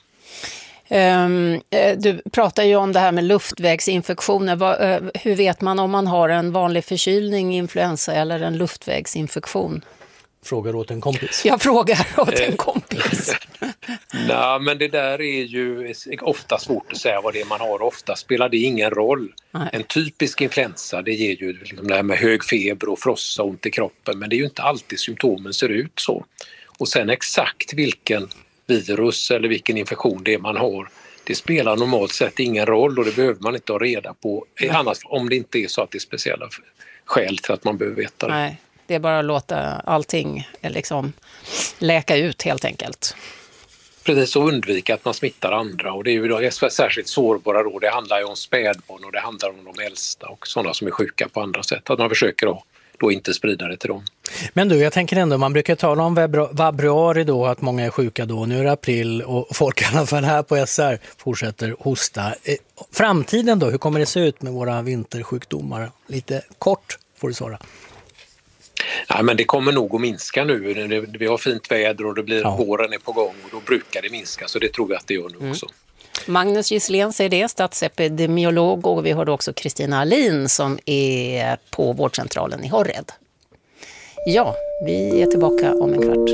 Du pratar ju om det här med luftvägsinfektioner. Hur vet man om man har en vanlig förkylning, influensa eller en luftvägsinfektion? Frågar åt en kompis. Jag frågar åt en kompis. Nej, men det där är ju ofta svårt att säga vad det är man har. Ofta spelar det ingen roll. Nej. En typisk influensa, det ger ju liksom det här med hög feber och frossa och ont i kroppen, men det är ju inte alltid symptomen ser ut så. Och sen exakt vilken virus eller vilken infektion det är man har, det spelar normalt sett ingen roll, och det behöver man inte ha reda på annars, om det inte är så att det är speciella skäl till att man behöver veta det. Nej, det är bara att låta allting liksom läka ut helt enkelt. Precis, och undvika att man smittar andra, och det är ju då särskilt sårbara då. Det handlar ju om spädbarn och det handlar om de äldsta och sådana som är sjuka på andra sätt, att man försöker då inte sprida det till dem. Men du, jag tänker ändå, man brukar tala om februari då, att många är sjuka då. Nu är det april och folk i alla fall här på SR fortsätter hosta. Framtiden då, hur kommer det se ut med våra vintersjukdomar? Lite kort får du svara. Ja, men det kommer nog att minska nu. Vi har fint väder och det blir våren är på gång, och då brukar det minska, så det tror jag att det gör nu också. Magnus Gisslén säger det, statsepidemiolog, och vi hörde också Kristina Alin som är på vårdcentralen i Horred. Ja, vi är tillbaka om en kvart.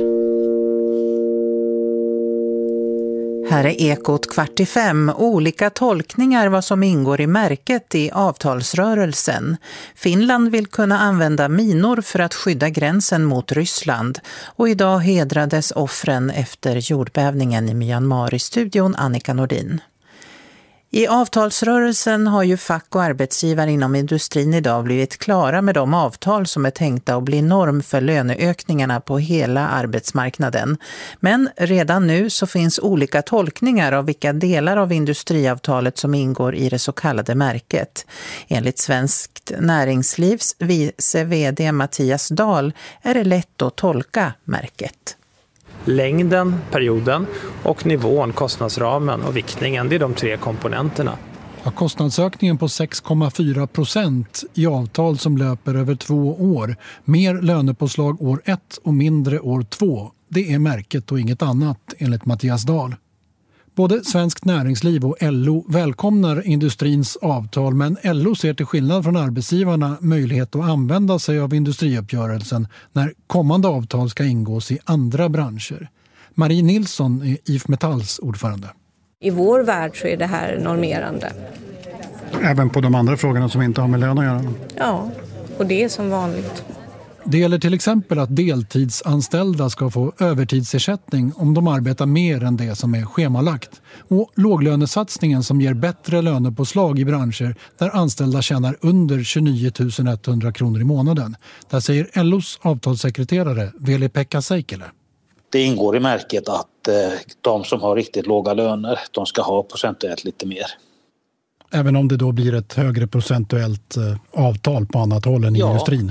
Här är Ekot 4:45. Olika tolkningar vad som ingår i märket i avtalsrörelsen. Finland vill kunna använda minor för att skydda gränsen mot Ryssland. Och idag hedrades offren efter jordbävningen i Myanmar. I studion Annika Nordin. I avtalsrörelsen har ju fack och arbetsgivare inom industrin idag blivit klara med de avtal som är tänkta att bli norm för löneökningarna på hela arbetsmarknaden. Men redan nu så finns olika tolkningar av vilka delar av industriavtalet som ingår i det så kallade märket. Enligt Svenskt Näringslivs vice vd Mattias Dahl är det lätt att tolka märket. Längden, perioden och nivån, kostnadsramen och viktningen, det är de 3 komponenterna. Ja, kostnadsökningen på 6,4% i avtal som löper över 2 år. Mer lönepåslag år 1 och mindre år 2. Det är märket och inget annat enligt Mattias Dahl. Både Svenskt Näringsliv och LO välkomnar industrins avtal, men LO ser till skillnad från arbetsgivarna möjlighet att använda sig av industriuppgörelsen när kommande avtal ska ingås i andra branscher. Marie Nilsson är IF Metalls ordförande. I vår värld så är det här normerande. Även på de andra frågorna som inte har med lön att göra? Ja, och det är som vanligt. Det gäller till exempel att deltidsanställda ska få övertidsersättning om de arbetar mer än det som är schemalagt. Och låglönesatsningen som ger bättre lönepåslag i branscher där anställda tjänar under 29 100 kronor i månaden. Där säger LOs avtalssekreterare Veli-Pekka Seikkilä. Det ingår i märket att de som har riktigt låga löner, de ska ha procentuellt lite mer. Även om det då blir ett högre procentuellt avtal på annat håll än i industrin?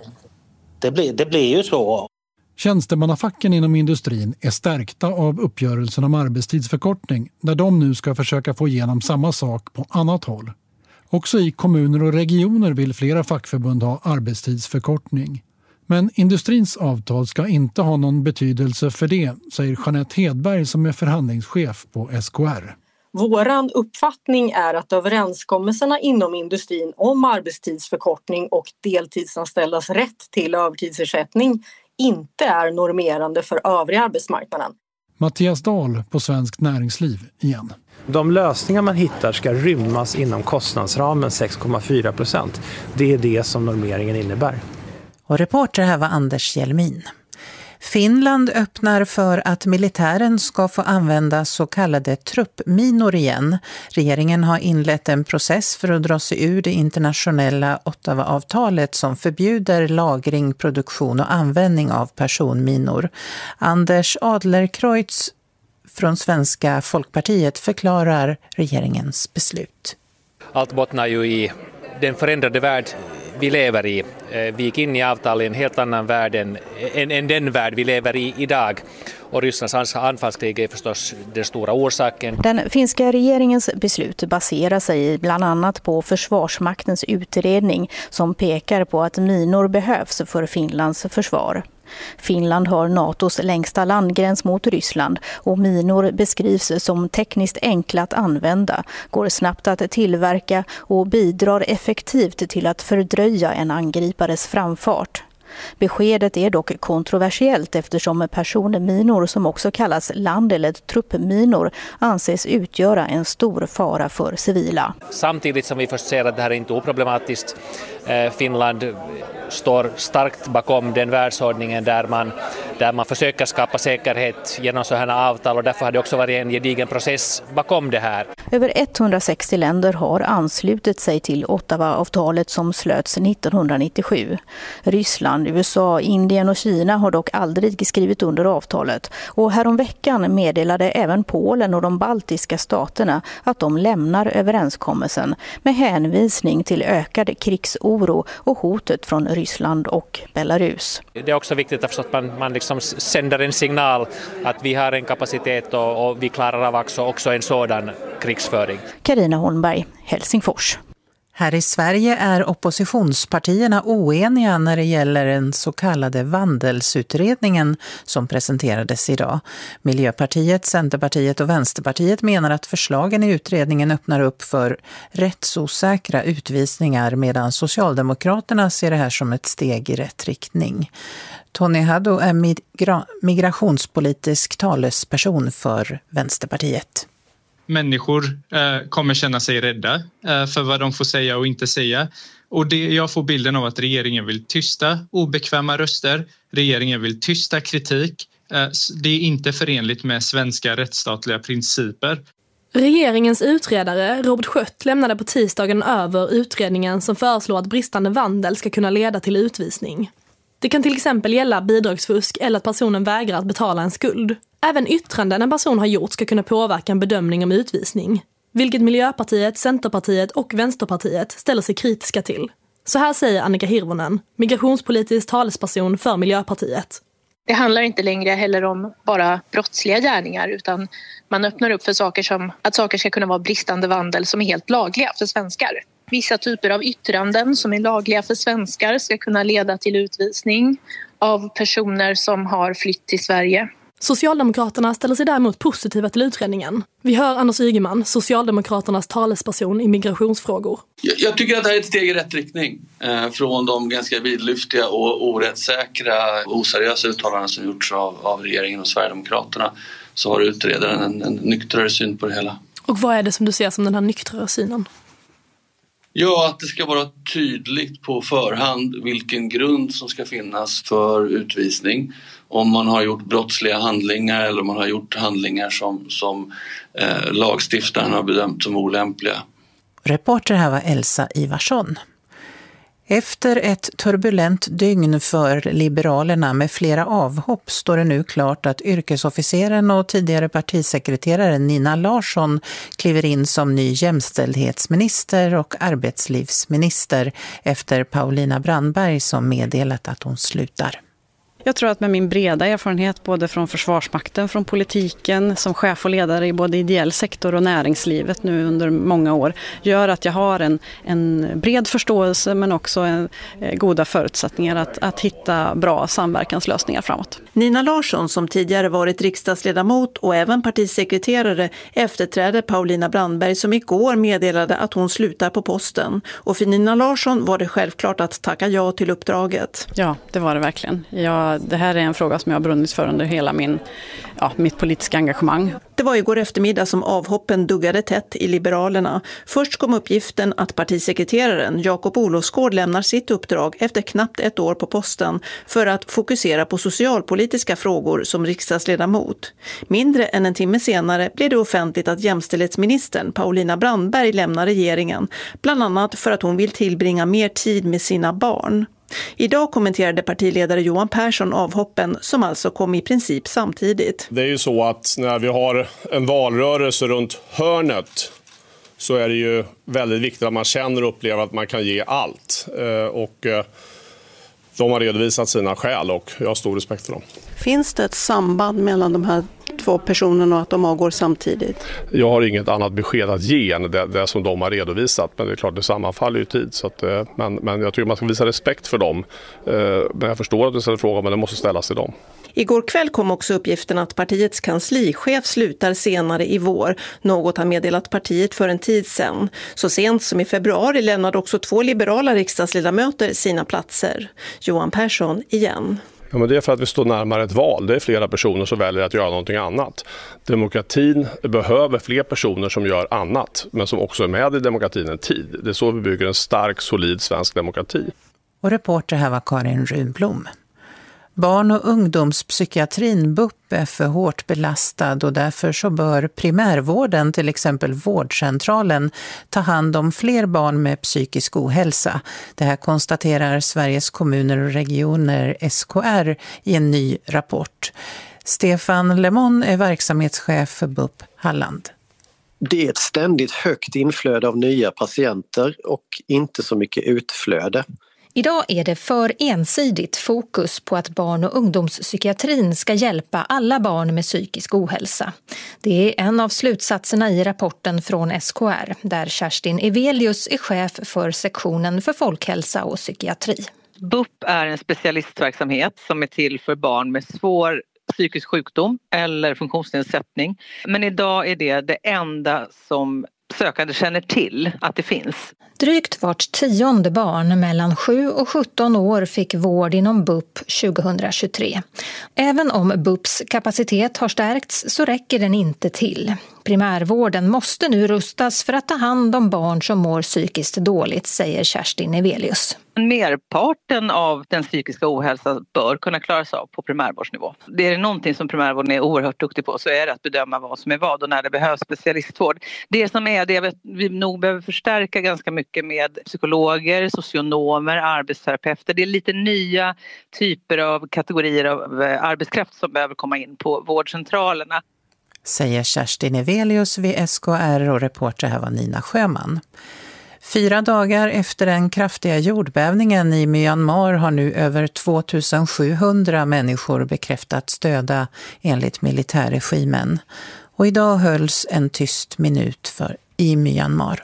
Det blir ju så. Tjänstemannafacken inom industrin är stärkta av uppgörelsen om arbetstidsförkortning där de nu ska försöka få igenom samma sak på annat håll. Också i kommuner och regioner vill flera fackförbund ha arbetstidsförkortning. Men industrins avtal ska inte ha någon betydelse för det, säger Jeanette Hedberg som är förhandlingschef på SKR. Våran uppfattning är att överenskommelserna inom industrin om arbetstidsförkortning och deltidsanställdas rätt till övertidsersättning inte är normerande för övriga arbetsmarknaden. Mattias Dahl på Svenskt Näringsliv igen. De lösningar man hittar ska rymmas inom kostnadsramen 6,4%. Det är det som normeringen innebär. Och reporter här var Anders Hjelmin. Finland öppnar för att militären ska få använda så kallade truppminor igen. Regeringen har inlett en process för att dra sig ur det internationella Ottawa-avtalet som förbjuder lagring, produktion och användning av personminor. Anders Adlercreutz från Svenska Folkpartiet förklarar regeringens beslut. Allt bottnar ju i den förändrade värld vi lever i. Vi gick in i avtal i en helt annan värld än den värld vi lever i idag. Och Rysslands anfallskrig är förstås den stora orsaken. Den finska regeringens beslut baserar sig bland annat på Försvarsmaktens utredning som pekar på att minor behövs för Finlands försvar. Finland har NATOs längsta landgräns mot Ryssland och minor beskrivs som tekniskt enkla att använda, går snabbt att tillverka och bidrar effektivt till att fördröja en angripares framfart. Beskedet är dock kontroversiellt eftersom personminor som också kallas land- eller truppminor anses utgöra en stor fara för civila. Samtidigt som vi först ser att det här är inte oproblematiskt. Finland står starkt bakom den världsordningen där man försöker skapa säkerhet genom sådana avtal och därför har det också varit en gedigen process bakom det här. Över 160 länder har anslutit sig till Ottawa-avtalet som slöts 1997. Ryssland, USA, Indien och Kina har dock aldrig skrivit under avtalet och häromveckan meddelade även Polen och de baltiska staterna att de lämnar överenskommelsen med hänvisning till ökad krigsoro och hotet från Ryssland och Belarus. Det är också viktigt att man liksom sänder en signal att vi har en kapacitet och vi klarar av också en sådan krigsföring. Carina Holmberg, Helsingfors. Här i Sverige är oppositionspartierna oeniga när det gäller den så kallade vandelsutredningen som presenterades idag. Miljöpartiet, Centerpartiet och Vänsterpartiet menar att förslagen i utredningen öppnar upp för rättsosäkra utvisningar medan Socialdemokraterna ser det här som ett steg i rätt riktning. Tony Haddou är migrationspolitisk talesperson för Vänsterpartiet. Människor kommer känna sig rädda för vad de får säga och inte säga. Och jag får bilden av att regeringen vill tysta obekväma röster. Regeringen vill tysta kritik. Det är inte förenligt med svenska rättsstatliga principer. Regeringens utredare Robert Schött lämnade på tisdagen över utredningen som föreslår att bristande vandel ska kunna leda till utvisning. Det kan till exempel gälla bidragsfusk eller att personen vägrar att betala en skuld. Även yttranden en person har gjort ska kunna påverka en bedömning om utvisning, vilket Miljöpartiet, Centerpartiet och Vänsterpartiet ställer sig kritiska till. Så här säger Annika Hirvonen, migrationspolitisk talesperson för Miljöpartiet. Det handlar inte längre heller om bara brottsliga gärningar utan man öppnar upp för saker som att saker ska kunna vara bristande vandel som är helt lagliga för svenskar. Vissa typer av yttranden som är lagliga för svenskar ska kunna leda till utvisning av personer som har flytt till Sverige. Socialdemokraterna ställer sig däremot positiva till utredningen. Vi hör Anders Ygeman, Socialdemokraternas talesperson i migrationsfrågor. Jag tycker att det här är ett steg i rätt riktning från de ganska vidlyftiga och orättssäkra och oseriösa uttalanden som gjorts av regeringen och Sverigedemokraterna. Så har utredaren en nyktrare syn på det hela. Och vad är det som du ser som den här nyktrare synen? Ja, att det ska vara tydligt på förhand vilken grund som ska finnas för utvisning. Om man har gjort brottsliga handlingar eller om man har gjort handlingar som lagstiftaren har bedömt som olämpliga. Reporter här var Elsa Ivarsson. Efter ett turbulent dygn för Liberalerna med flera avhopp står det nu klart att yrkesofficeren och tidigare partisekreteraren Nina Larsson kliver in som ny jämställdhetsminister och arbetslivsminister efter Paulina Brandberg som meddelat att hon slutar. Jag tror att med min breda erfarenhet både från Försvarsmakten, från politiken, som chef och ledare i både ideell sektor och näringslivet nu under många år gör att jag har en bred förståelse men också goda förutsättningar att hitta bra samverkanslösningar framåt. Nina Larsson som tidigare varit riksdagsledamot och även partisekreterare efterträder Paulina Brandberg som igår meddelade att hon slutar på posten. Och för Nina Larsson var det självklart att tacka ja till uppdraget. Ja, det var det verkligen. Jag det här är en fråga som jag har brunnit för under hela mitt politiska engagemang. Det var igår eftermiddag som avhoppen duggade tätt i Liberalerna. Först kom uppgiften att partisekreteraren Jakob Olofsgård lämnar sitt uppdrag efter knappt ett år på posten för att fokusera på socialpolitiska frågor som riksdagsledamot. Mindre än en timme senare blev det offentligt att jämställdhetsministern Paulina Brandberg lämnar regeringen, bland annat för att hon vill tillbringa mer tid med sina barn. Idag kommenterade partiledare Johan Persson avhoppen som alltså kom i princip samtidigt. Det är ju så att när vi har en valrörelse runt hörnet så är det ju väldigt viktigt att man känner och upplever att man kan ge allt. Och de har redovisat sina skäl och jag har stor respekt för dem. Finns det ett samband mellan de här två personerna och att de avgår samtidigt? Jag har inget annat besked att ge än det som de har redovisat. Men det är klart, det sammanfaller ju tid. Så att, men jag tycker man ska visa respekt för dem. Men jag förstår att du ställer frågan, men det måste ställas till dem. Igår kväll kom också uppgiften att partiets kanslichef slutar senare i vår. Något har meddelat partiet för en tid sedan. Så sent som i februari lämnade också 2 liberala riksdagsledamöter sina platser. Johan Persson igen. Ja, men det är för att vi står närmare ett val. Det är flera personer som väljer att göra någonting annat. Demokratin behöver fler personer som gör annat, men som också är med i demokratin en tid. Det är så vi bygger en stark, solid svensk demokrati. Och reporter här var Karin Runblom. Barn- och ungdomspsykiatrin BUP är för hårt belastad och därför så bör primärvården, till exempel vårdcentralen, ta hand om fler barn med psykisk ohälsa. Det här konstaterar Sveriges kommuner och regioner SKR i en ny rapport. Stefan Lemon är verksamhetschef för BUP Halland. Det är ett ständigt högt inflöde av nya patienter och inte så mycket utflöde. Idag är det för ensidigt fokus på att barn- och ungdomspsykiatrin ska hjälpa alla barn med psykisk ohälsa. Det är en av slutsatserna i rapporten från SKR, där Kerstin Evelius är chef för sektionen för folkhälsa och psykiatri. BUP är en specialistverksamhet som är till för barn med svår psykisk sjukdom eller funktionsnedsättning. Men idag är det enda som sökande känner till att det finns. Drygt vart 10:e barn mellan 7 och 17 år fick vård inom BUP 2023. Även om BUPs kapacitet har stärkts så räcker den inte till. Primärvården måste nu rustas för att ta hand om barn som mår psykiskt dåligt, säger Kerstin Evelius. Merparten av den psykiska ohälsa bör kunna klaras av på primärvårdsnivå. Det är någonting som primärvården är oerhört duktig på, så är det att bedöma vad som är vad och när det behövs specialistvård. Det som är det vi nog behöver förstärka ganska mycket med psykologer, socionomer, arbetsterapeuter. Det är lite nya typer av kategorier av arbetskraft som behöver komma in på vårdcentralerna. Säger Kerstin Evelius vid SKR och reporter här var Nina Sjöman. 4 dagar efter den kraftiga jordbävningen i Myanmar har nu över 2700 människor bekräftats döda enligt militärregimen. Och idag hölls en tyst minut i Myanmar.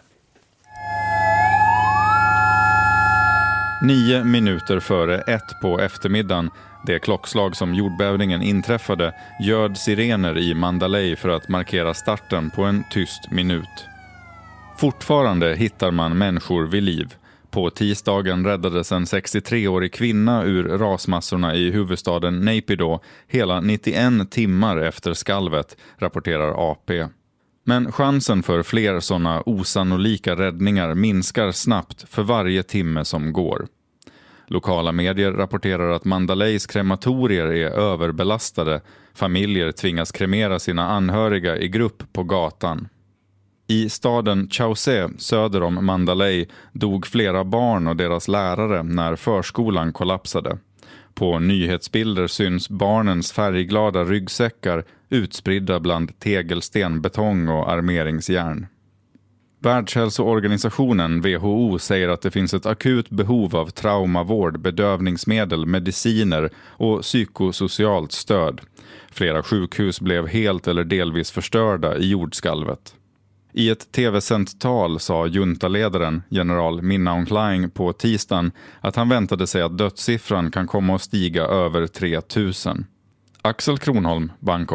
9 minuter före 1 på eftermiddagen, det klockslag som jordbävningen inträffade, ljöd sirener i Mandalay för att markera starten på en tyst minut. Fortfarande hittar man människor vid liv. På tisdagen räddades en 63-årig kvinna ur rasmassorna i huvudstaden Naypyidaw hela 91 timmar efter skalvet, rapporterar AP. Men chansen för fler sådana osannolika räddningar minskar snabbt för varje timme som går. Lokala medier rapporterar att Mandalays krematorier är överbelastade. Familjer tvingas kremera sina anhöriga i grupp på gatan. I staden Chawse söder om Mandalay dog flera barn och deras lärare när förskolan kollapsade. På nyhetsbilder syns barnens färgglada ryggsäckar utspridda bland tegelsten, betong och armeringsjärn. Världshälsoorganisationen WHO säger att det finns ett akut behov av traumavård, bedövningsmedel, mediciner och psykosocialt stöd. Flera sjukhus blev helt eller delvis förstörda i jordskalvet. I ett tv-sänt tal sa juntaledaren, general Min Aung Hlaing, på tisdagen att han väntade sig att dödssiffran kan komma att stiga över 3000. Axel Kronholm, Bangkok.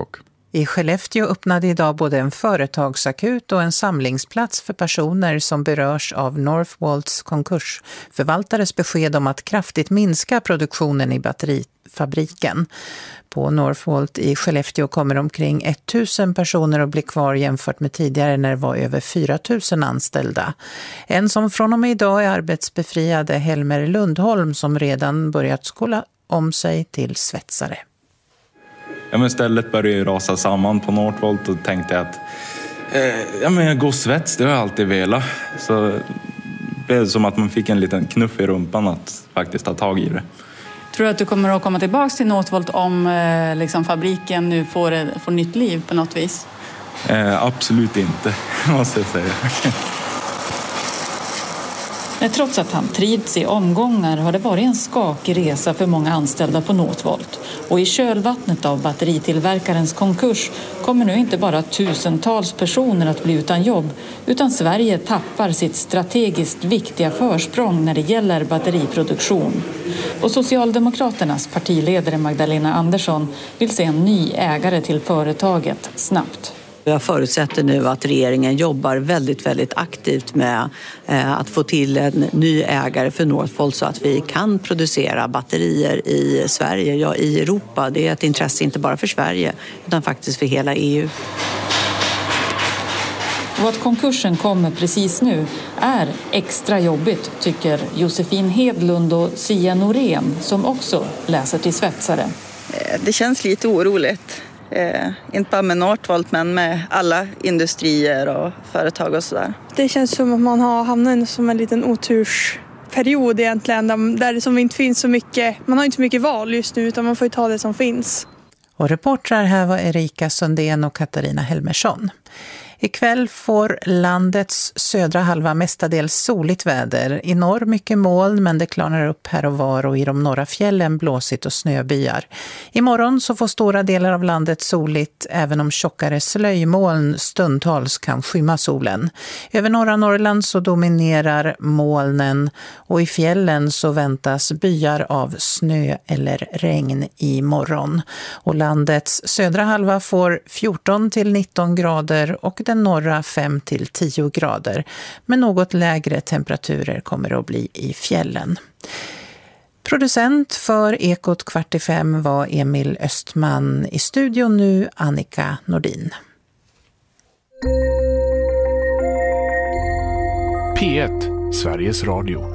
I Skellefteå öppnade idag både en företagsakut och en samlingsplats för personer som berörs av Northvolts konkursförvaltares besked om att kraftigt minska produktionen i batterifabriken. På Northvolt i Skellefteå kommer omkring 1000 personer att bli kvar jämfört med tidigare när det var över 4000 anställda. En som från och med idag är arbetsbefriade Helmer Lundholm som redan börjat skola om sig till svetsare. Ja, men stället började ju rasa samman på Northvolt och tänkte jag att jag går svets, det har jag alltid velat. Så blev det som att man fick en liten knuff i rumpan att faktiskt ta tag i det. Tror du att du kommer att komma tillbaka till Northvolt om fabriken nu får nytt liv på något vis? Absolut inte, måste jag säga. Men trots att han trivts i omgångar har det varit en skakig resa för många anställda på Northvolt. Och i kölvattnet av batteritillverkarens konkurs kommer nu inte bara tusentals personer att bli utan jobb, utan Sverige tappar sitt strategiskt viktiga försprång när det gäller batteriproduktion. Och Socialdemokraternas partiledare Magdalena Andersson vill se en ny ägare till företaget snabbt. Jag förutsätter nu att regeringen jobbar väldigt, väldigt aktivt med att få till en ny ägare för Northvolt så att vi kan producera batterier i Sverige, ja i Europa. Det är ett intresse inte bara för Sverige utan faktiskt för hela EU. Och att konkursen kommer precis nu är extra jobbigt, tycker Josefin Hedlund och Sia Norén som också läser till svetsare. Det känns lite oroligt. Inte bara med Northvolt men med alla industrier och företag och sådär. Det känns som att man har hamnat som en liten otursperiod egentligen där det som inte finns så mycket, man har inte så mycket val just nu utan man får ju ta det som finns. Och reportrar här var Erika Sundén och Katarina Helmersson. Ikväll får landets södra halva mestadels soligt väder. I norr mycket moln men det klarnar upp här och var och i de norra fjällen blåsigt och snöbyar. Imorgon så får stora delar av landet soligt även om tjockare slöjmoln stundtals kan skymma solen. Över norra Norrland så dominerar molnen och i fjällen så väntas byar av snö eller regn imorgon. Och landets södra halva får 14 till 19 grader och den norra 5 till 10 grader. Men något lägre temperaturer kommer att bli i fjällen. Producent för Ekot 4:45 var Emil Östman. I studion nu Annika Nordin. P1, Sveriges Radio.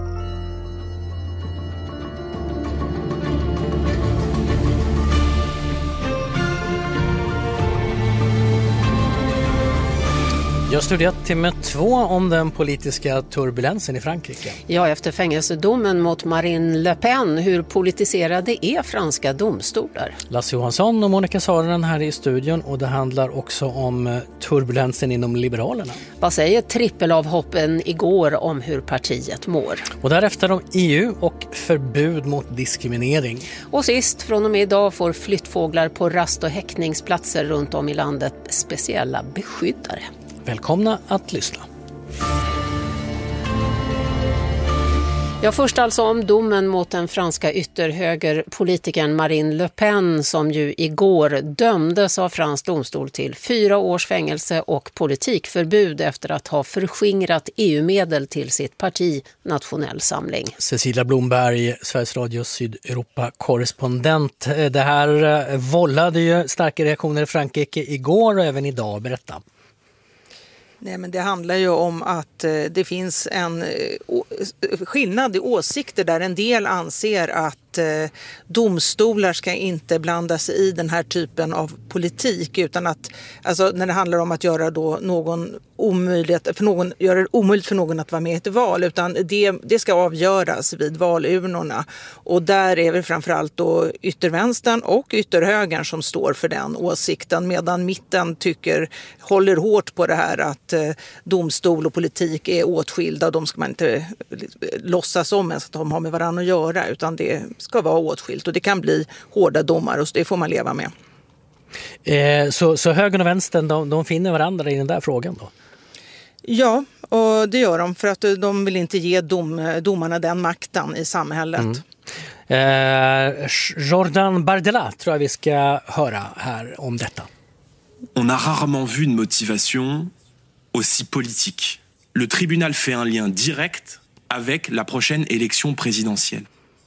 Jag studerat timme 2 om den politiska turbulensen i Frankrike. Ja, efter fängelsedomen mot Marine Le Pen, hur politiserade är franska domstolar? Lasse Johansson och Monica Saren här i studion och det handlar också om turbulensen inom Liberalerna. Vad säger trippelavhoppen igår om hur partiet mår? Och därefter om EU och förbud mot diskriminering. Och sist, från och med idag får flyttfåglar på rast- och häckningsplatser runt om i landet speciella beskyddare. Välkomna att lyssna. Ja, först alltså om domen mot den franska ytterhögerpolitikern Marine Le Pen som ju igår dömdes av fransk domstol till 4 års fängelse och politikförbud efter att ha förskingrat EU-medel till sitt parti Nationell Samling. Cecilia Blomberg, Sveriges Radios Sydeuropa-korrespondent. Det här vållade ju starka reaktioner i Frankrike igår och även idag. Berätta. Nej, men det handlar ju om att det finns en skillnad i åsikter där en del anser att domstolar ska inte blanda sig i den här typen av politik utan att, alltså när det handlar om att göra då någon göra det omöjligt för någon att vara med i ett val, utan det ska avgöras vid valurnorna. Och där är det framförallt då yttervänstern och ytterhögern som står för den åsikten, medan mitten håller hårt på det här att domstol och politik är åtskilda och de ska man inte låtsas om ens att de har med varandra att göra, utan det ska vara åtskilt och det kan bli hårda domar och det får man leva med. Så högern och vänstern, de finner varandra i den där frågan då? Ja, och det gör de för att de vill inte ge domarna den makten i samhället. Jordan Bardella tror jag vi ska höra här om detta. On a rarement vu une motivation aussi politique. Le tribunal fait un lien direct avec la prochaine élection présidentielle.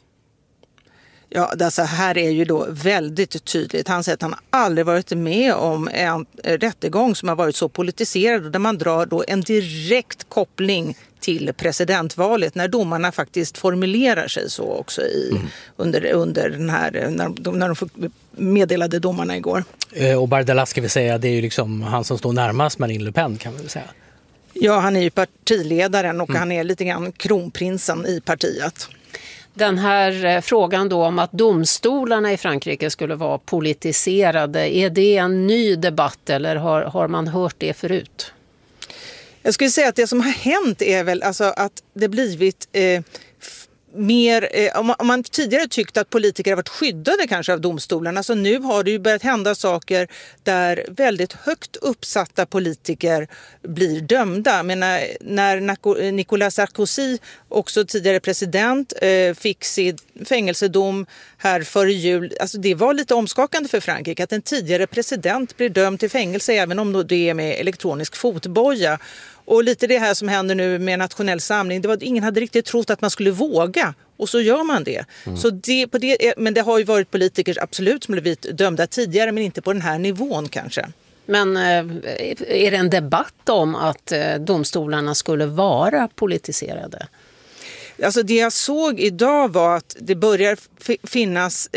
Ja, det här är ju då väldigt tydligt. Han säger att han aldrig varit med om en rättegång som har varit så politiserad och där man drar då en direkt koppling till presidentvalet när domarna faktiskt formulerar sig så också under den här, när de meddelade domarna igår. Och Bardella ska vi säga, det är ju liksom han som står närmast Marine Le Pen kan man väl säga. Ja, han är ju partiledaren och han är lite grann kronprinsen i partiet. Den här frågan då om att domstolarna i Frankrike skulle vara politiserade, är det en ny debatt eller har man hört det förut? Jag skulle säga att det som har hänt är väl alltså att det blivit mer, om man tidigare tyckte att politiker har varit skyddade kanske av domstolarna, så nu har det ju börjat hända saker där väldigt högt uppsatta politiker blir dömda. Men när Nicolas Sarkozy, också tidigare president, fick sin fängelsedom här före jul, alltså det var lite omskakande för Frankrike att en tidigare president blir dömd till fängelse även om det är med elektronisk fotboja. Och lite det här som händer nu med nationell samling, ingen hade riktigt trott att man skulle våga, och så gör man det. Så men det har ju varit politiker absolut som blivit dömda tidigare, men inte på den här nivån kanske. Men är det en debatt om att domstolarna skulle vara politiserade? Alltså det jag såg idag var att det börjar finnas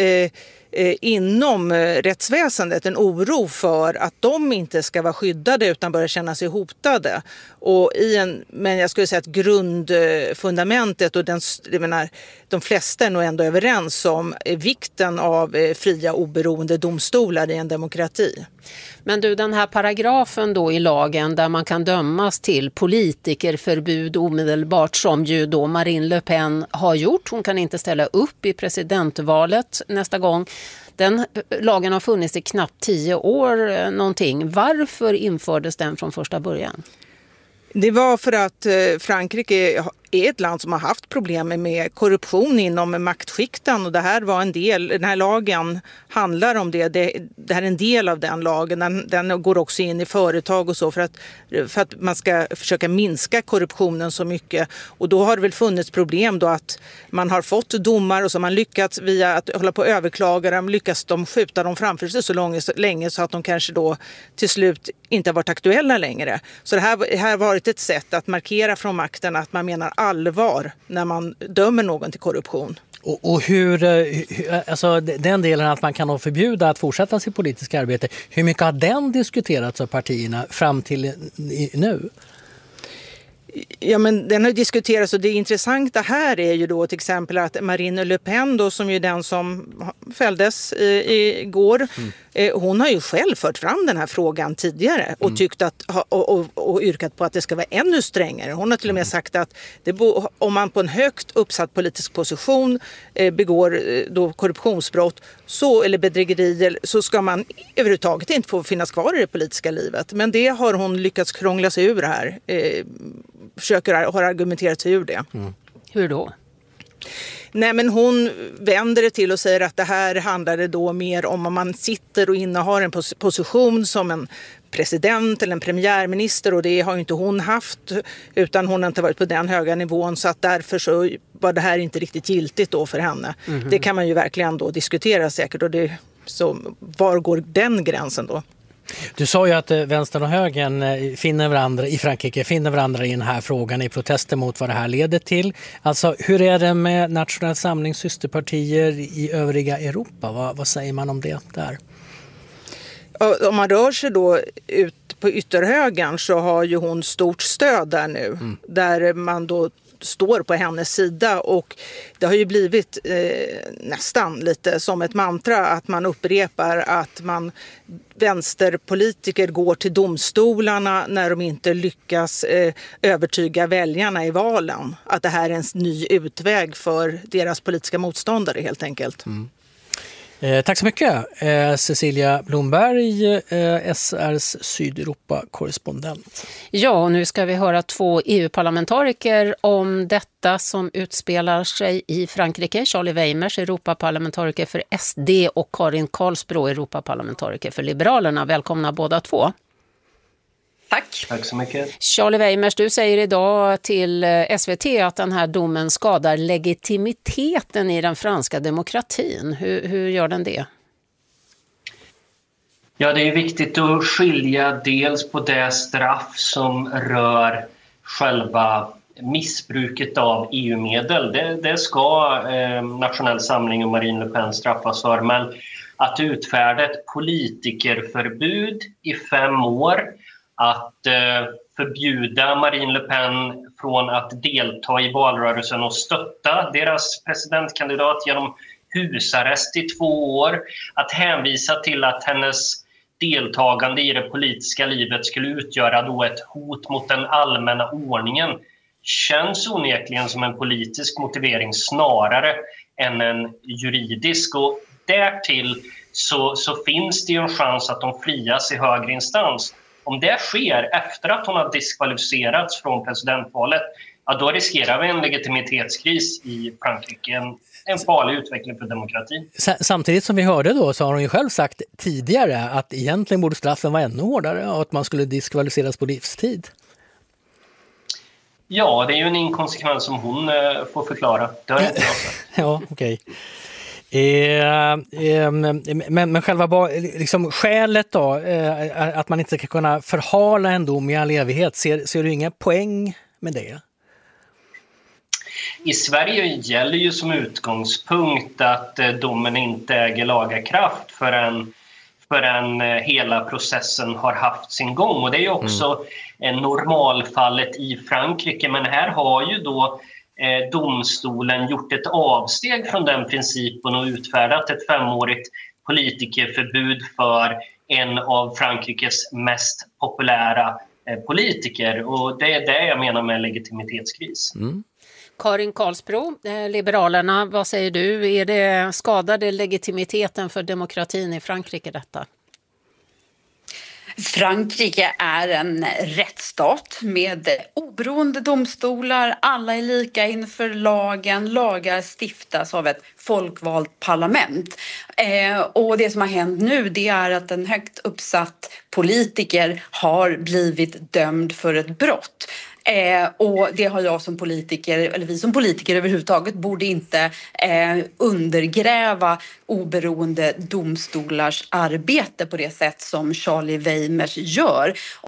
inom rättsväsendet en oro för att de inte ska vara skyddade utan börja känna sig hotade. Och men jag skulle säga att grundfundamentet och de flesta är nog ändå överens om vikten av fria oberoende domstolar i en demokrati. Men du, den här paragrafen då i lagen där man kan dömas till politikerförbud omedelbart, som ju då Marine Le Pen har gjort. Hon kan inte ställa upp i presidentvalet nästa gång. Den lagen har funnits i knappt 10 år någonting. Varför infördes den från första början? Det var för att Frankrike är ett land som har haft problem med korruption inom maktskikten, och det här var en del, den här lagen handlar om det. Det här är en del av den lagen. Den går också in i företag och så för att man ska försöka minska korruptionen så mycket. Och då har det väl funnits problem då att man har fått domar och så man lyckats via att hålla på och överklaga dem, lyckas de skjuta dem framför sig så länge så att de kanske då till slut inte har varit aktuella längre. Så det här har varit ett sätt att markera från makten att man menar allvar när man dömer någon till korruption. Och hur, alltså den delen att man kan förbjuda att fortsätta sitt politiska arbete, hur mycket har den diskuterats av partierna fram till nu? Ja, men den har diskuterats, och det intressanta här är ju då till exempel att Marine Le Pen då, som ju den som fälldes igår, hon har ju själv fört fram den här frågan tidigare och tyckt att och yrkat på att det ska vara ännu strängare. Hon har till och med sagt att om man på en högt uppsatt politisk position begår då korruptionsbrott eller bedrägerier, så ska man överhuvudtaget inte få finnas kvar i det politiska livet. Men det har hon lyckats krångla sig ur här. Har argumenterat sig ur det. Hur då? Nej, men hon vänder det till och säger att det här handlade då mer om man sitter och innehar en position som en president eller en premiärminister, och det har ju inte hon haft, utan hon har inte varit på den höga nivån, så att därför så var det här inte riktigt giltigt då för henne. Det kan man ju verkligen då diskutera säkert, och så var går den gränsen då? Du sa ju att vänstern och högern finner varandra i Frankrike, finner varandra i den här frågan i protester mot vad det här leder till. Alltså, hur är det med Nationell samlings systerpartier i övriga Europa? Vad säger man om det där? Om man rör sig då ut på ytterhögern så har ju hon stort stöd där nu. Där man då står på hennes sida, och det har ju blivit nästan lite som ett mantra att man upprepar att vänsterpolitiker går till domstolarna när de inte lyckas övertyga väljarna i valen. Att det här är en ny utväg för deras politiska motståndare helt enkelt. Tack så mycket, Cecilia Blomberg, SRs Sydeuropa-korrespondent. Ja, och nu ska vi höra 2 EU-parlamentariker om detta som utspelar sig i Frankrike. Charlie Weimers, Europaparlamentariker för SD, och Karin Karlsbro, Europaparlamentariker för Liberalerna. Välkomna båda 2. Tack. Tack så mycket. Charlie Weimers, du säger idag till SVT att den här domen skadar legitimiteten i den franska demokratin. Hur gör den det? Ja, det är viktigt att skilja dels på det straff som rör själva missbruket av EU-medel. Det ska Nationell samling och Marine Le Pen straffas för, men att utfärda ett politikerförbud i 5 år, att förbjuda Marine Le Pen från att delta i valrörelsen och stötta deras presidentkandidat genom husarrest i 2 år, att hänvisa till att hennes deltagande i det politiska livet skulle utgöra då ett hot mot den allmänna ordningen, känns onekligen som en politisk motivering snarare än en juridisk. Och därtill så finns det ju en chans att de frias i högre instans. Om det sker efter att hon har diskvalificerats från presidentvalet, ja, då riskerar vi en legitimitetskris i Frankrike, en farlig utveckling för demokratin. Samtidigt som vi hörde då, så har hon ju själv sagt tidigare att egentligen borde straffen vara ännu hårdare och att man skulle diskvalificeras på livstid. Ja, det är ju en inkonsekvens som hon får förklara. Det har inte jag sagt. Ja, okej. Men själva liksom skälet då, att man inte ska kunna förhala en dom i all evighet, ser du inga poäng med det? I Sverige gäller ju som utgångspunkt att domen inte äger laga kraft förrän hela processen har haft sin gång. Och det är ju också normalfallet i Frankrike, men här har ju då domstolen gjort ett avsteg från den principen och utfärdat ett 5-årigt politikerförbud för en av Frankrikes mest populära politiker. Och det är det jag menar med legitimitetskris. Karin Karlsbro, Liberalerna, vad säger du? Skadar legitimiteten för demokratin i Frankrike detta? Frankrike är en rättsstat med oberoende domstolar. Alla är lika inför lagen. Lagar stiftas av ett folkvalt parlament. Och det som har hänt nu, det är att en högt uppsatt politiker har blivit dömd för ett brott. Och det har jag som politiker, eller vi som politiker överhuvudtaget, borde inte undergräva oberoende domstolars arbete på det sätt som Charlie Weimers gör.